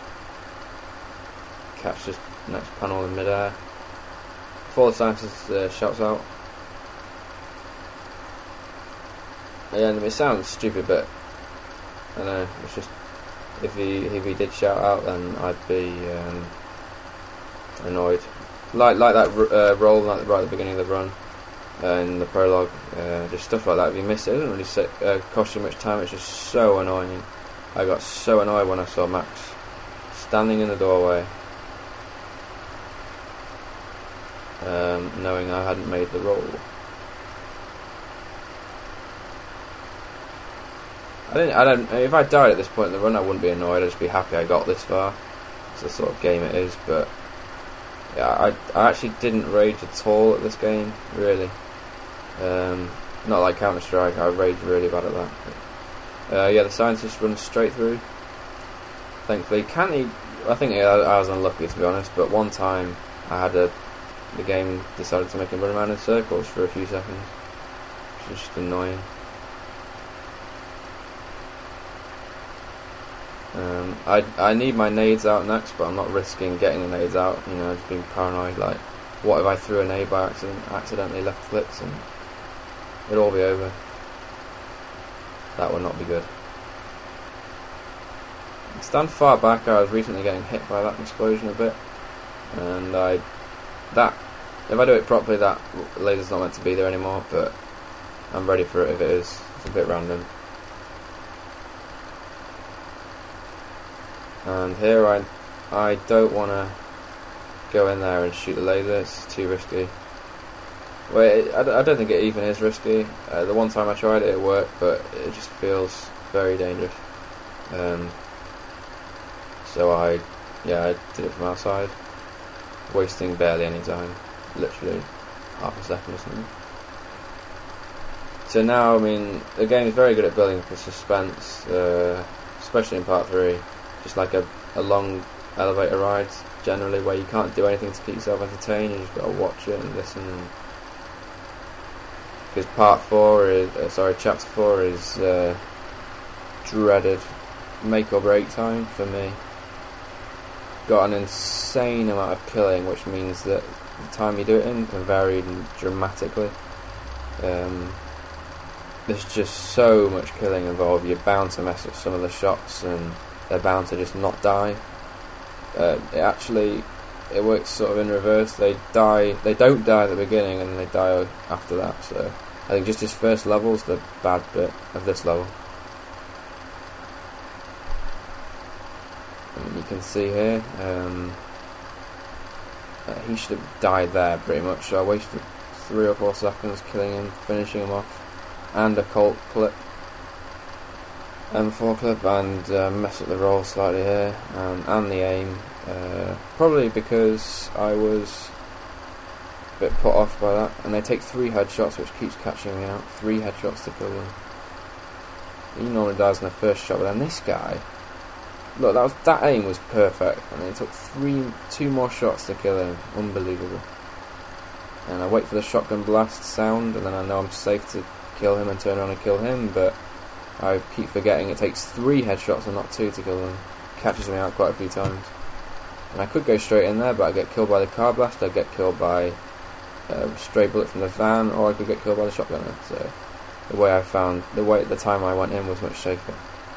Catch this next panel in midair. Before the scientist uh, shouts out. Yeah, it sounds stupid, but I don't know. It's just if he if he did shout out, then I'd be um, annoyed. Like like that uh, roll right at the beginning of the run, uh, in the prologue, uh, just stuff like that. If you miss it, it doesn't really sit, uh, cost you much time. It's just so annoying. I got so annoyed when I saw Max standing in the doorway, um, knowing I hadn't made the roll. I didn't. I don't. If I died at this point in the run, I wouldn't be annoyed. I'd just be happy I got this far. It's the sort of game it is. But yeah, I I actually didn't rage at all at this game, really. Um, not like Counter Strike. I raged really bad at that. But, uh, yeah, the scientist runs straight through. Thankfully, can he? I think yeah, I was unlucky, to be honest. But one time, I had a the game decided to make him run around in circles for a few seconds, which was just annoying. Um, I I need my nades out next, but I'm not risking getting the nades out. You know, just being paranoid. Like, what if I threw a nade by accident, accidentally left clicks, and it'd all be over. That would not be good. Stand far back. I was recently getting hit by that explosion a bit, and I that if I do it properly, that laser's not meant to be there anymore. But I'm ready for it if it is. It's a bit random. And here I I don't want to go in there and shoot the laser, it's too risky. Well, it, I, I don't think it even is risky. Uh, the one time I tried it, it worked, but it just feels very dangerous. Um, so I, yeah, I did it from outside, wasting barely any time, literally half a second or something. So now, I mean, the game is very good at building the suspense, uh, especially in part three. Just like a, a long elevator ride, generally, where you can't do anything to keep yourself entertained. You just got to watch it and listen. Because part four is, uh, sorry, chapter four is uh, dreaded make or break time for me. Got an insane amount of killing, which means that the time you do it in can vary dramatically. Um, there's just so much killing involved. You're bound to mess up some of the shots, and they're bound to just not die. Uh, it actually, it works sort of in reverse. They die, they don't die at the beginning, and they die after that. So I think just his first level is the bad bit of this level. And you can see here, um, uh, he should have died there pretty much. So I wasted three or four seconds killing him, finishing him off, and a Colt clip, M four clip, and uh, mess up the roll slightly here, um, and the aim. Uh, probably because I was a bit put off by that, and they take three headshots, which keeps catching me out. Three headshots to kill them. He normally dies in the first shot, but then this guy, look, that was that aim was perfect, and it took three, two more shots to kill him. Unbelievable. And I wait for the shotgun blast sound, and then I know I'm safe to kill him and turn around and kill him, but I keep forgetting it takes three headshots and not two to kill them. Catches me out quite a few times. And I could go straight in there, but I get killed by the car blast, I get killed by a stray bullet from the van, or I could get killed by the shotgunner. So the way I found, the way the time I went in was much safer.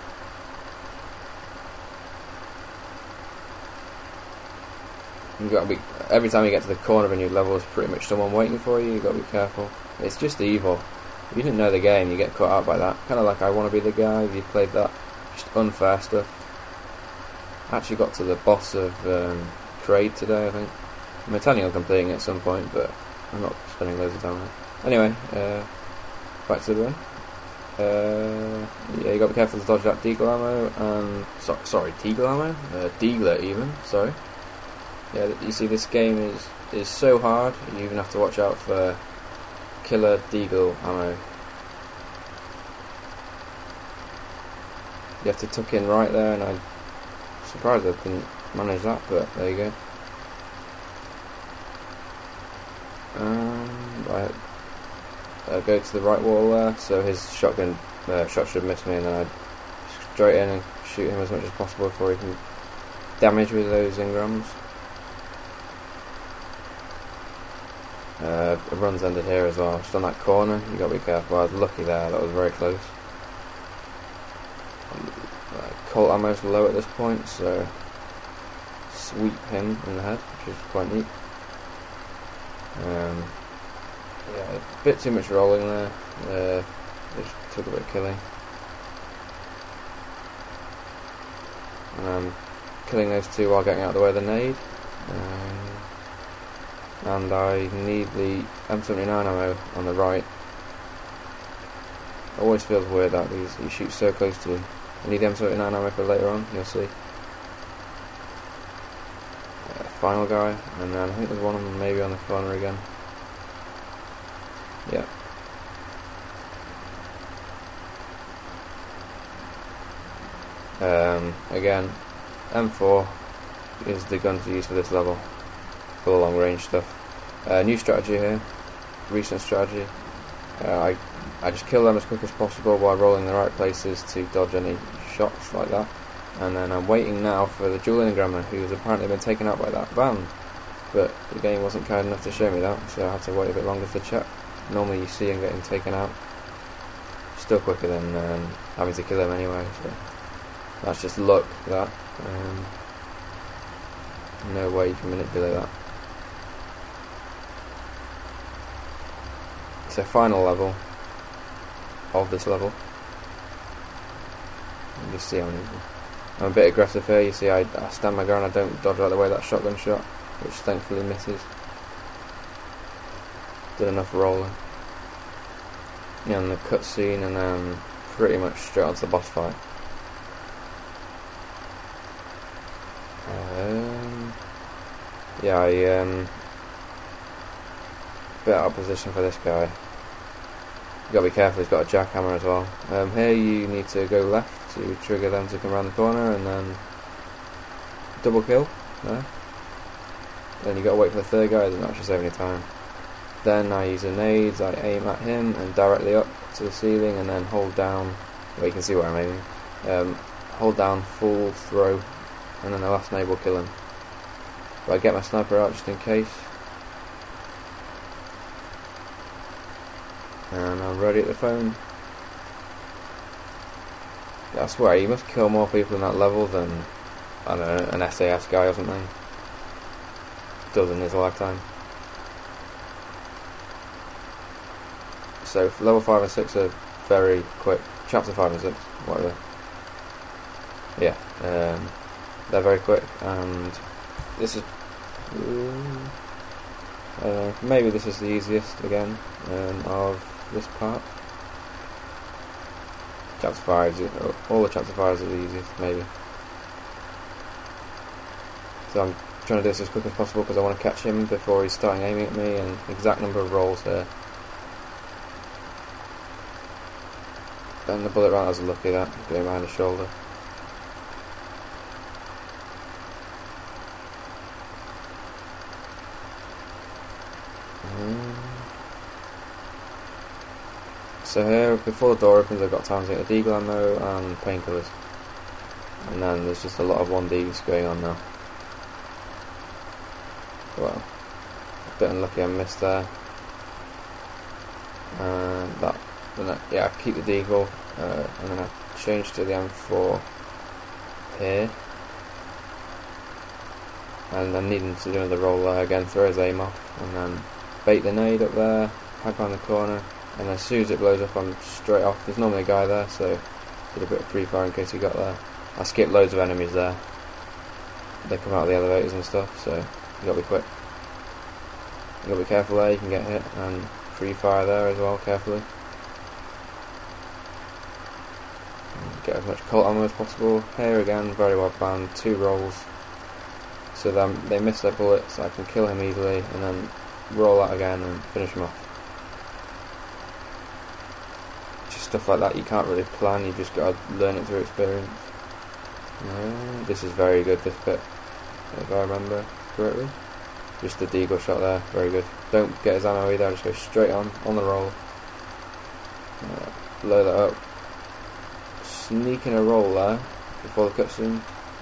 You got to be, every time you get to the corner of a new level, there's pretty much someone waiting for you. You got to be careful. It's just evil. If you didn't know the game, you get caught out by that. Kind of like I Want to Be the Guy. If you played that, just unfair stuff. I actually got to the boss of um, Kraid today, I think. I'm intending on completing it at some point, but I'm not spending loads of time on it. Anyway, uh, back to the run. Uh, yeah, you got to be careful to dodge that Deagle ammo, and so, sorry, Deagle ammo, uh, Deagler even. Sorry. Yeah, you see, this game is is so hard. You even have to watch out for killer Deagle ammo. You have to tuck in right there, and I'm surprised I couldn't manage that, but there you go. Um, I uh, go to the right wall there, so his shotgun uh, shot should miss me, and then I straight in and shoot him as much as possible before he can damage with those engrams. Uh, the run's ended here as well. Just on that corner, you got to be careful. I was lucky there, that was very close. Uh, Colt ammo's low at this point, so sweep him in the head, which is quite neat. Um, yeah, a bit too much rolling there. Uh, just took a bit of killing. And I'm killing those two while getting out of the way of the nade. Um, and I need the M seventy-nine ammo on the right. It always feels weird that these you shoot so close to you. I need the M seventy-nine ammo for later on, you'll see. Uh, final guy, and then I think there's one of them maybe on the corner again. Yeah. Um, again, M four is the gun to use for this level, for the long range stuff. Uh, new strategy here, recent strategy. Uh, I I just kill them as quick as possible while rolling in the right places to dodge any shots like that. And then I'm waiting now for the dual engrammer, who's apparently been taken out by that van. But the game wasn't kind enough to show me that, so I had to wait a bit longer to check. Normally you see him getting taken out. Still quicker than um, having to kill him anyway, so that's just luck, that. Um, no way you can manipulate that. So final level of this level. You just see how many. I'm a bit aggressive here. You see, I, I stand my ground. I don't dodge out of the way of that shotgun shot, which thankfully misses. Did enough rolling. Yeah, and the cutscene, and then pretty much straight onto the boss fight. Um, yeah, I um, bit out of position for this guy. You gotta be careful, he's got a jackhammer as well. Um, here you need to go left to trigger them to come around the corner and then double kill. No? Then you gotta wait for the third guy, it doesn't actually save any time. Then I use a nades, I aim at him and directly up to the ceiling and then hold down, well you can see where I'm aiming, um, hold down full throw and then the last nade will kill him. But I get my sniper out just in case. And I'm ready at the phone. I swear, you must kill more people in that level than, I don't know, an S A S guy or something does in his lifetime. So level five and six are very quick. Chapter five and six, whatever. Yeah, um, they're very quick, and this is uh, maybe this is the easiest again um, of this part. Chapter five, all the chapter fives are the easiest, maybe. So I'm trying to do this as quick as possible because I want to catch him before he's starting aiming at me, and exact number of rolls here. And the bullet round, that was lucky, that going behind his shoulder. Um, so here, before the door opens, I've got time to get the deagle ammo and painkillers. And then there's just a lot of one Ds going on now. Well, a bit unlucky I missed there. And that, then I, yeah, I keep the deagle, uh, and then I change to the M four here. And then needing to do another roll there again, throw his aim off, and then bait the nade up there, hide behind the corner, and as soon as it blows up I'm straight off. There's normally a guy there, so did a bit of pre-fire in case he got there. I skipped loads of enemies there. They come out of the elevators and stuff, so you gotta be quick. You gotta be careful there, you can get hit, and pre-fire there as well, carefully. And get as much Colt ammo as possible. Here again, very well planned, two rolls. So then they miss their bullets, I can kill him easily, and then roll out again and finish him off. Just stuff like that you can't really plan, you just gotta learn it through experience. Uh, this is very good, this bit, if I remember correctly. Just the deagle shot there, very good. Don't get his ammo either, just go straight on, on the roll. Uh, blow that up. Sneak in a roll there, before the cutscene.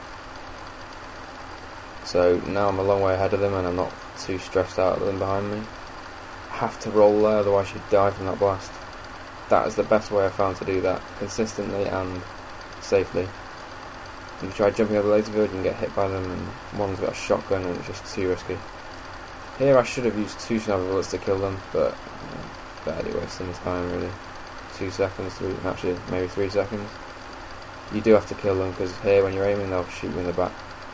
So now I'm a long way ahead of them and I'm not too stressed out of them behind me. I have to roll there, otherwise you die from that blast. That is the best way I've found to do that, consistently and safely. If you try jumping over the laser field, you can get hit by them, and one's got a shotgun and it's just too risky. Here I should have used two sniper bullets to kill them, but uh, barely wasting this time really. Two seconds, three, actually maybe three seconds. You do have to kill them, because here when you're aiming they'll shoot you in the back.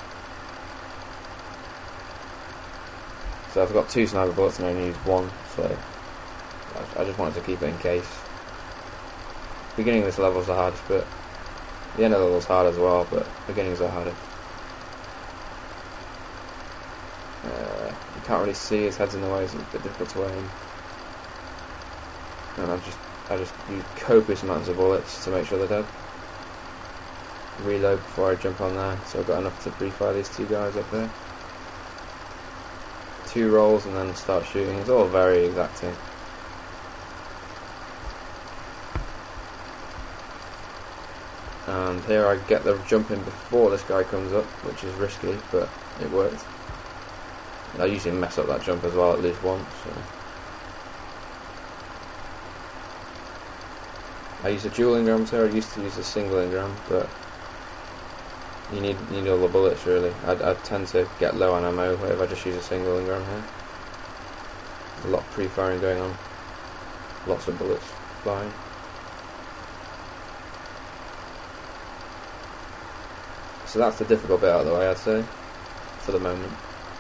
So I've got two sniper bullets and I only used one, so I just wanted to keep it in case. Beginning of this level's the hardest bit. The end of the level's hard as well, but beginning's the hardest. Uh, you can't really see, his head's in the way, so it's a bit difficult to aim. And I just I just use copious amounts of bullets to make sure they're dead. Reload before I jump on there, so I've got enough to pre-fire these two guys up there. Two rolls and then start shooting. It's all very exacting. And here I get the jump in before this guy comes up, which is risky, but it worked. I usually mess up that jump as well at least once. So. I use a dual engram here. I used to use a single engram, but you need you need all the bullets really. I I tend to get low on ammo if I just use a single engram here. A lot of pre-firing going on. Lots of bullets flying. So that's the difficult bit out of the way, I'd say, for the moment.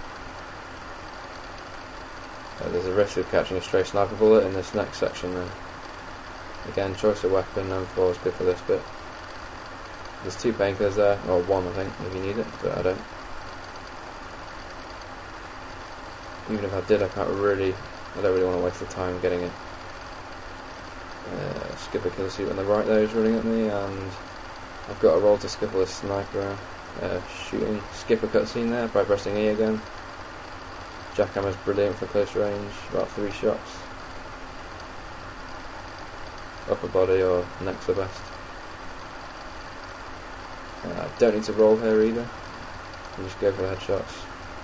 Uh, there's a risk of catching a stray sniper bullet in this next section there. Again, choice of weapon, M four is good for this bit. There's two painkillers there, or one I think, if you need it, but I don't. Even if I did, I can't really, I don't really want to waste the time getting it. Uh, skipper killer suit on the right there is running at me, and I've got a roll to skipper with sniper uh, shooting. Skipper cutscene there by pressing E again. Jackhammer's brilliant for close range, about three shots. Upper body or neck's the best. Uh, don't need to roll here either. You just go for the headshots.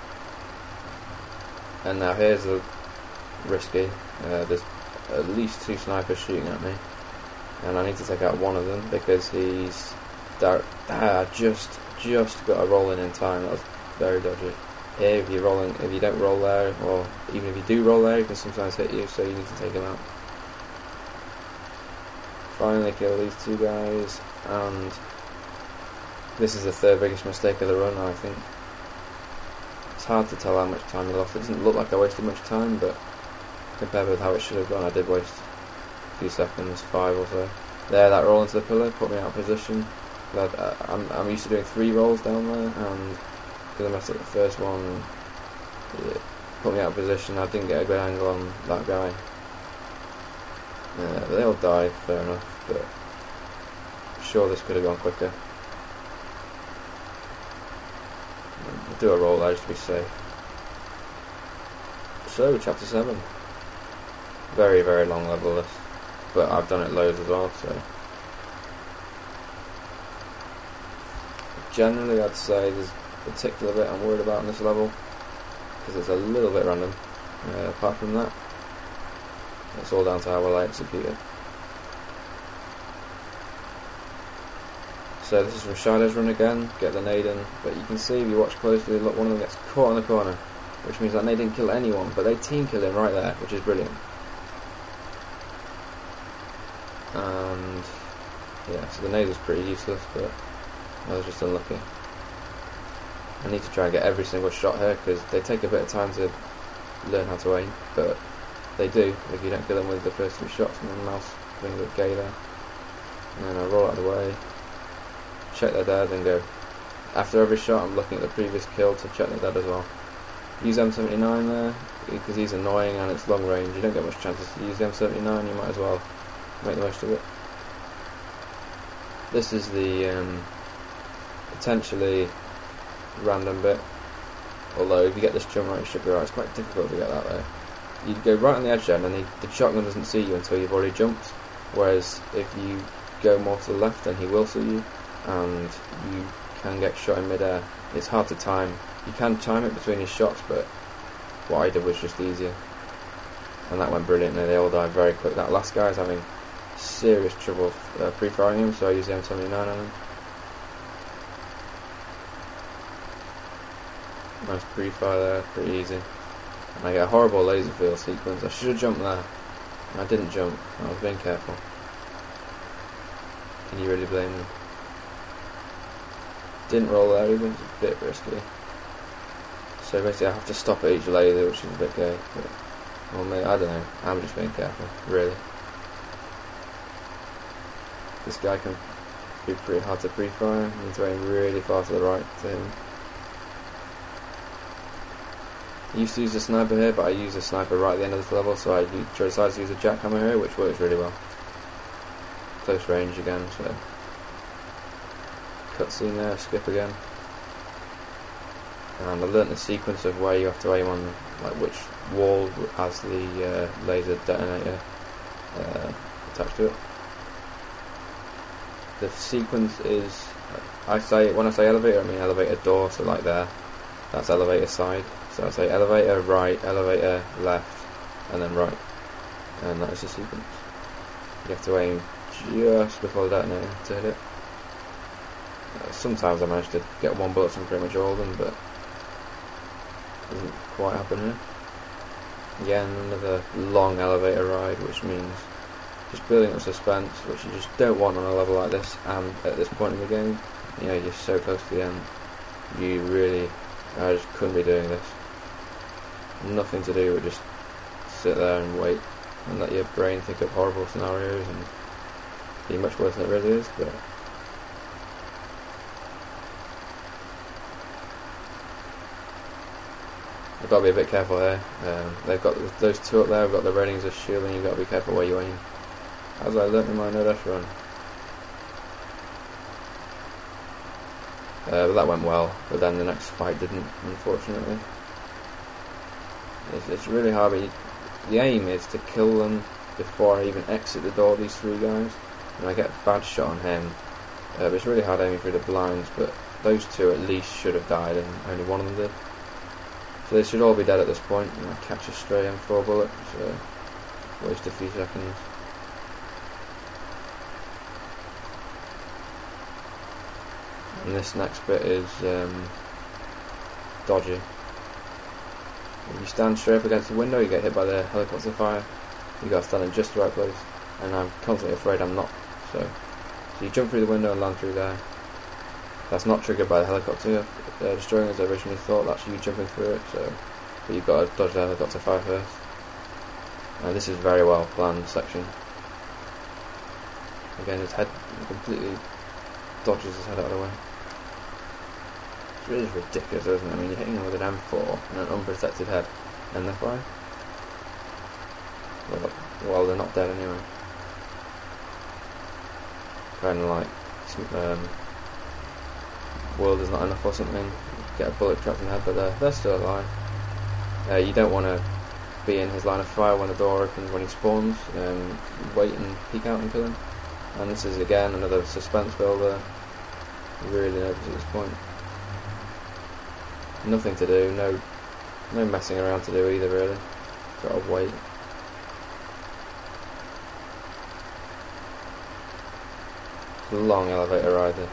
And now here's the risky. Uh, there's at least two snipers shooting at me, and I need to take out one of them because he's dar ah, just just got a roll in in time. That was very dodgy. Here, if you're rolling, if you don't roll there, or even if you do roll there, he can sometimes hit you, so you need to take him out. Finally kill these two guys, and this is the third biggest mistake of the run, I think. It's hard to tell how much time you lost. It doesn't look like I wasted much time, but compared with how it should have gone, I did waste a few seconds, five or so. There, that roll into the pillar put me out of position. But, uh, I'm, I'm used to doing three rolls down there, and because I messed up the first one, it put me out of position. I didn't get a good angle on that guy. Uh, but they all died, fair enough, but I'm sure this could have gone quicker. I'll do a roll there just to be safe. So, chapter seven. Very, very long level this, but I've done it loads as well, so. Generally, I'd say there's a particular bit I'm worried about on this level, because it's a little bit random. Uh, apart from that, it's all down to how well I execute it. So this is from Shiloh's run again, get the nade in, but you can see if you watch closely, look, one of them gets caught in the corner, which means that nade didn't kill anyone, but they team kill him right there, which is brilliant. And yeah, so the nade was pretty useless, but I was just unlucky. I need to try and get every single shot here, because they take a bit of time to learn how to aim, but they do if you don't kill them with the first three shots. And the mouse being a bit gay there. And then I roll out of the way, check they're dead, and go. After every shot I'm looking at the previous kill to check they're dead as well. Use M seventy-nine there, because he's annoying and it's long range. You don't get much chances to use the M seventy-nine, you might as well make the most of it. This is the um, potentially random bit, although if you get this jump right it should be right. It's quite difficult to get that there. You go right on the edge then, and the, the shotgun doesn't see you until you've already jumped, whereas if you go more to the left then he will see you, and you can get shot in mid-air. It's hard to time. You can time it between his shots, but what I did was just easier, and that went brilliantly. They all died very quick. That last guy is having serious trouble uh, pre-firing him, so I used the M seventy-nine on him. Nice pre-fire there, pretty easy. And I get a horrible laser field sequence. I should have jumped there. I didn't jump. I was being careful. Can you really blame me? Didn't roll there either. It's a bit risky. So basically I have to stop at each laser, which is a bit gay. But, well, maybe, I don't know. I'm just being careful, really. This guy can be pretty hard to pre-fire. You need to aim really far to the right to him. I used to use a sniper here, but I use a sniper right at the end of this level, so I decided to use a jackhammer here, which works really well. Close range again, so cutscene there, skip again. And I learnt the sequence of where you have to aim on, like which wall has the uh, laser detonator uh, attached to it. The sequence is, I say when I say elevator, I mean elevator door, so like there, that's elevator side. So I say elevator right, elevator left, and then right, and that is the sequence. You have to aim just before the detonator to hit it. Uh, sometimes I manage to get one bullet from pretty much all of them, but it doesn't quite happen here. Again, another long elevator ride, which means just building up suspense, which you just don't want on a level like this, and at this point in the game, you know, you're so close to the end. You really, I just couldn't be doing this. Nothing to do but just sit there and wait and let your brain think up horrible scenarios and be much worse than it really is. But you've got to be a bit careful here. Um, they've got those two up there. We've got the ratings of shielding. You've got to be careful where you aim. as I learnt in my no dash run. Uh, but that went well, but then the next fight didn't, unfortunately. It's, it's really hard, but you, the aim is to kill them before I even exit the door, these three guys, and I get a bad shot on him. Uh, but it's really hard aiming through the blinds, but those two at least should have died, and only one of them did. So they should all be dead at this point, and I catch a stray M four bullet, so waste a few seconds. And this next bit is um, dodgy. If you stand straight up against the window, you get hit by the helicopter fire. You got to stand in just the right place, and I'm constantly afraid I'm not. So, so you jump through the window and land through there. That's not triggered by the helicopter uh, destroying as I originally thought. That's you jumping through it. So, but you've got to dodge the helicopter fire first. And this is very well planned section. Again, his head completely dodges his head out of the way. It's really ridiculous, isn't it? I mean, you're hitting him with an M four and an unprotected head, and they're fine. Well, well, they're not dead anyway. Kind of like um, world is not enough or something. Get a bullet trapped in the head, but they're, they're still alive. Uh, you don't want to be in his line of fire when the door opens, when he spawns. Um, wait and peek out and kill him. And this is again another suspense builder. Really nervous at this point. Nothing to do, no no messing around to do either, really. Gotta wait. It's a long elevator ride, this.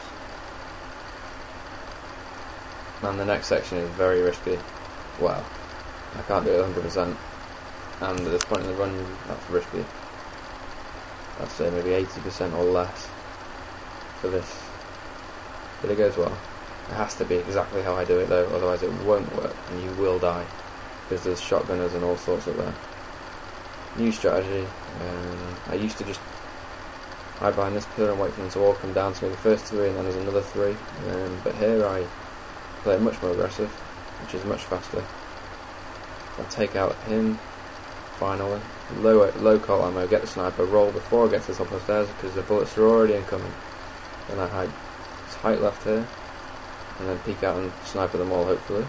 And the next section is very risky. Well, I can't do it one hundred percent. And at this point in the run, that's risky. I'd say maybe eighty percent or less for this. But it goes well. It has to be exactly how I do it though, otherwise it won't work and you will die. Because there's shotgunners and all sorts of there. New strategy. Um, I used to just hide behind this pillar and wait for them to all come down to me, the first three, and then there's another three. Um, but here I play much more aggressive, which is much faster. I take out him, finally. Low, low call ammo, get the sniper, roll before I get to the top of the stairs because the bullets are already incoming. Then I hide tight left here, and then peek out and sniper them all, hopefully.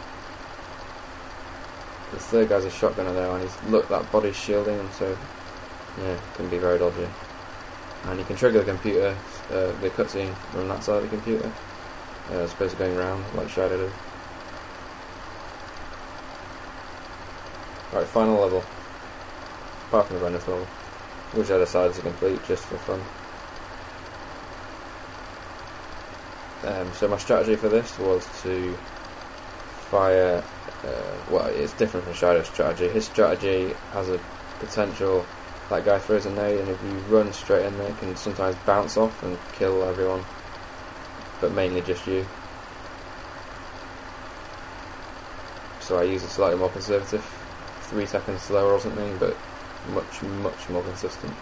The third guy's a shotgunner there, and he's, look, that body's shielding him, so yeah, it can be very dodgy. And you can trigger the computer, uh, the cutscene from that side of the computer, uh, as opposed to going round like Shadow did. Right, final level. Apart from the bonus level, which I decided to complete just for fun. Um, so my strategy for this was to fire, uh, well, it's different from Shadow's strategy. His strategy has a potential, that guy throws a nade, and if you run straight in there, it can sometimes bounce off and kill everyone, but mainly just you. So I use a slightly more conservative, three seconds slower or something, but much, much more consistent.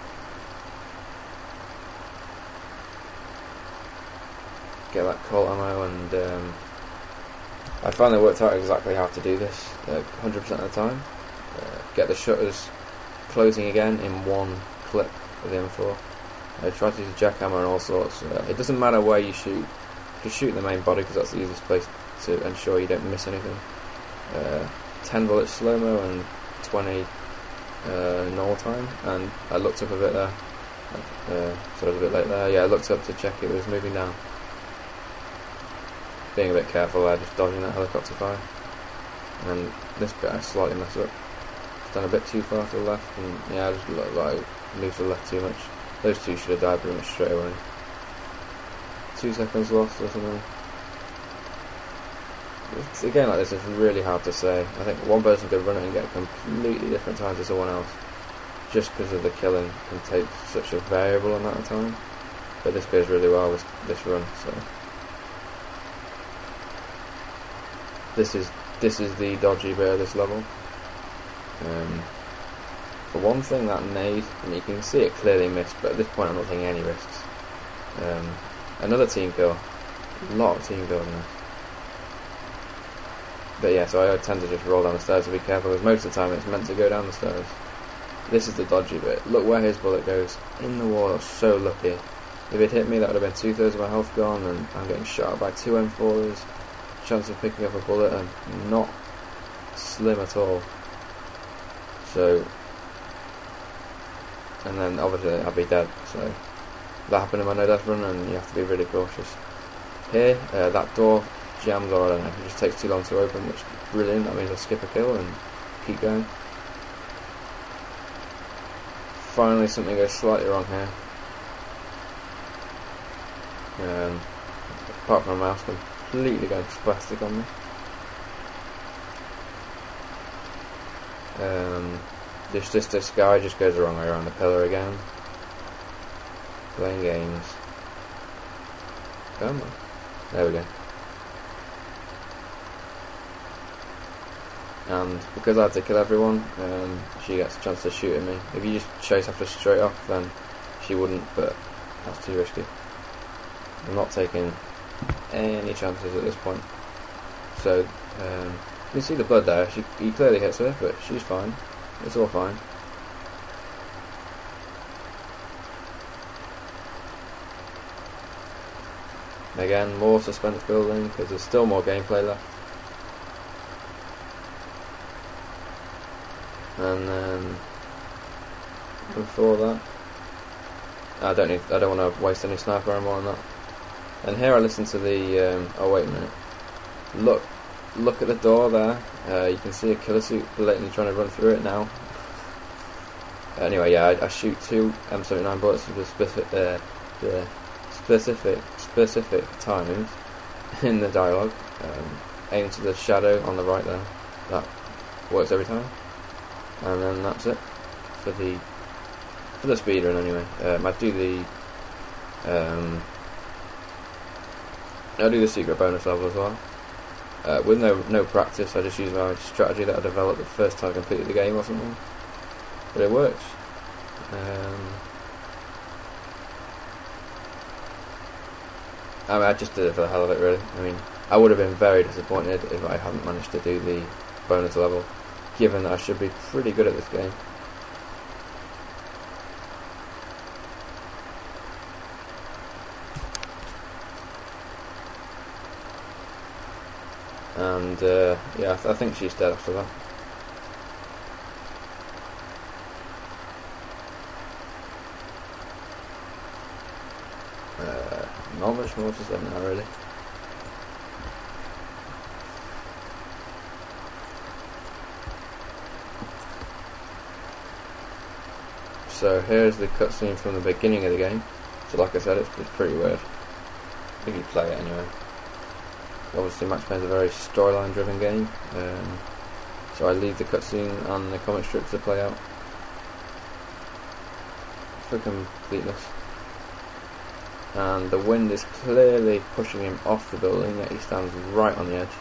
Get that Colt ammo, and um, I finally worked out exactly how to do this uh, one hundred percent of the time. Uh, get the shutters closing again in one clip with the M four. I try to use jack ammo and all sorts. Uh, it doesn't matter where you shoot, just shoot in the main body because that's the easiest place to ensure you don't miss anything. Uh, ten bullets slow-mo and twenty uh, normal time, and I looked up a bit there, uh, so I was a bit late there. Yeah, I looked up to check it was moving down. Being a bit careful there, just dodging that helicopter fire. And this bit I slightly messed up. It's done a bit too far to the left, and yeah, I just looked like I moved to the left too much. Those two should have died pretty much straight away. Two seconds lost or something. It's, again, like this, it's really hard to say. I think one person could run it and get a completely different time to someone else, just because of the killing can take such a variable amount of time. But this goes really well with this run, so. This is this is the dodgy bit of this level. Um, for one thing, that nade, and you can see it clearly missed, but at this point I'm not taking any risks. Um, another team kill. A lot of team kills in this. But yeah, so I tend to just roll down the stairs to be careful, because most of the time it's meant to go down the stairs. this is the dodgy bit. Look where his bullet goes. In the wall. I was so lucky. If it hit me, that would have been two thirds of my health gone, and I'm getting shot by two M fours. Chance of picking up a bullet and not slim at all. So, and then obviously I'd be dead. So that happened in my no death run, and you have to be really cautious. Here, uh, that door jams, or I don't know, it just takes too long to open, which is brilliant. That means I skip a kill and keep going. Finally, something goes slightly wrong here. Um, apart from a mouse completely going spastic on me. Um, this, this, this guy just goes the wrong way around the pillar again. Playing games. Come on. There we go. And because I had to kill everyone, um, she gets a chance to shoot at me. If you just chase after straight off, then she wouldn't, but that's too risky. I'm not taking any chances at this point. So, um, you can see the blood there. She, he clearly hits her, but she's fine. It's all fine. Again, more suspense building, because there's still more gameplay left. And then before that, I don't need. I don't want to waste any sniper ammo on that. And here I listen to the. Um, oh wait a minute! Look, look at the door there. Uh, you can see a killer suit blatantly trying to run through it now. Anyway, yeah, I, I shoot two M seventy-nine bullets with the specific, uh, the specific, specific times in the dialogue. Um, aim to the shadow on the right there. That works every time. And then that's it for the for the speedrun anyway. Um, I do the um, I do the secret bonus level as well. Uh, with no no practice, I just use my strategy that I developed the first time I completed the game or something. But it works. Um, I mean, I just did it for the hell of it, really. I mean, I would have been very disappointed if I hadn't managed to do the bonus level, given that I should be pretty good at this game. And uh, yeah, I, th I think she's dead after that. Uh, not much more to say now, really. So here's the cutscene from the beginning of the game. So like I said, it's, it's pretty weird if you play it anyway. Obviously Max Payne is a very storyline driven game, um, so I leave the cutscene and the comic strip to play out for completeness. And the wind is clearly pushing him off the building, yet he stands right on the edge.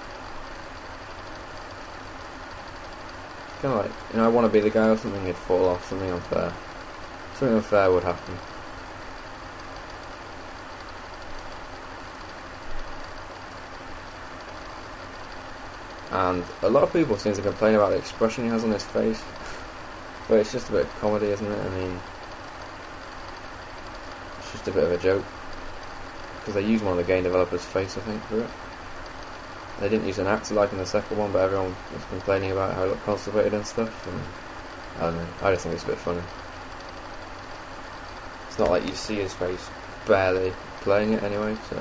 Kind of like, you know, I want to be the guy or something, he'd fall off, something unfair. Something unfair would happen. And a lot of people seem to complain about the expression he has on his face, but it's just a bit of comedy, isn't it? I mean, it's just a bit of a joke, because they used one of the game developers' face, I think, for it. They didn't use an actor like in the second one, but everyone was complaining about how it looked constipated and stuff, and I don't know, I just think it's a bit funny. It's not like you see his face barely playing it anyway, so...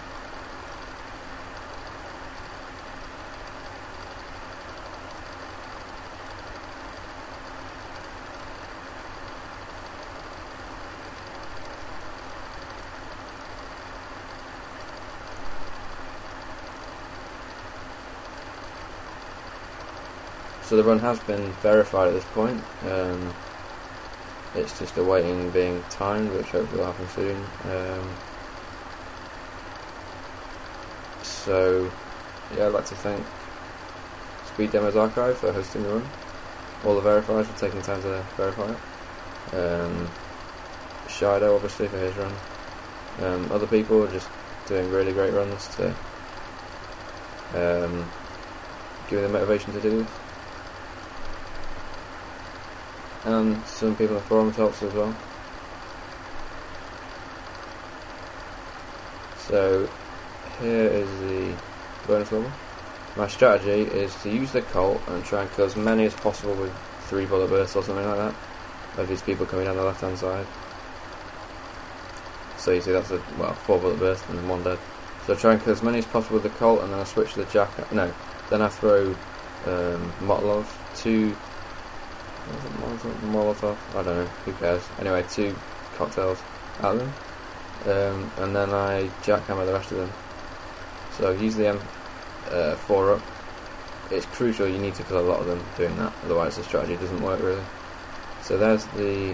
So the run has been verified at this point. Um, it's just awaiting being timed, which hopefully will happen soon. Um, so, yeah, I'd like to thank Speed Demos Archive for hosting the run. All the verifiers for taking time to verify it. Um, Shido, obviously, for his run. Um, other people are just doing really great runs to um, give me the motivation to do this. and some people in the forum helps as well. So here is the bonus level. My strategy is to use the Colt and try and kill as many as possible with three bullet bursts or something like that of these people coming down the left hand side. So you see that's a, well, four bullet bursts and one dead. So I try and kill as many as possible with the Colt, and then I switch to the Jack. No, then I throw um, Molotov, two. What was it, Molotov? Molotov? I don't know. Who cares? Anyway, two cocktails at them, um, and then I jackhammer the rest of them. So use the M four up. It's crucial. You need to kill a lot of them doing that. Otherwise, the strategy doesn't work really. So there's the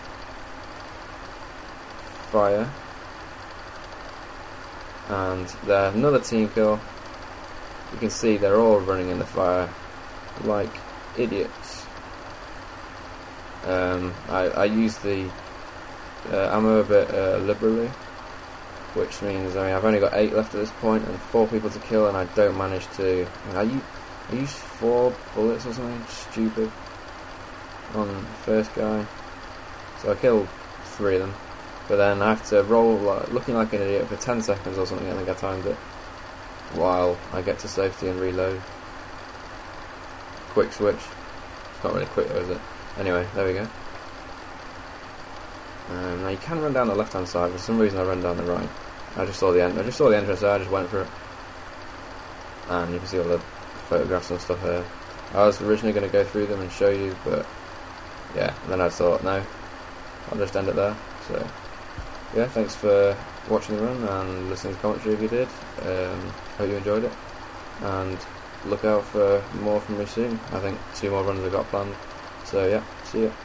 fire. And there, another team kill. You can see they're all running in the fire like idiots. Um, I, I use the uh, ammo a bit uh, liberally, which means I mean I've only got eight left at this point and four people to kill, and I don't manage to. I, mean, I, use, I use four bullets or something stupid on the first guy, so I killed three of them. But then I have to roll like, looking like an idiot for ten seconds or something. I think I timed it. While I get to safety and reload. Quick switch. It's not really quick though, is it? Anyway, there we go. Um, now you can run down the left hand side. For some reason I run down the right. I just saw the en I just saw the entrance there. I just went for it. And you can see all the photographs and stuff here. I was originally going to go through them and show you, but yeah. And then I thought, no, I'll just end it there. So. Yeah, thanks for watching the run and listening to commentary if you did. Um, hope you enjoyed it, and look out for more from me soon. I think two more runs I've got planned. So yeah, see ya.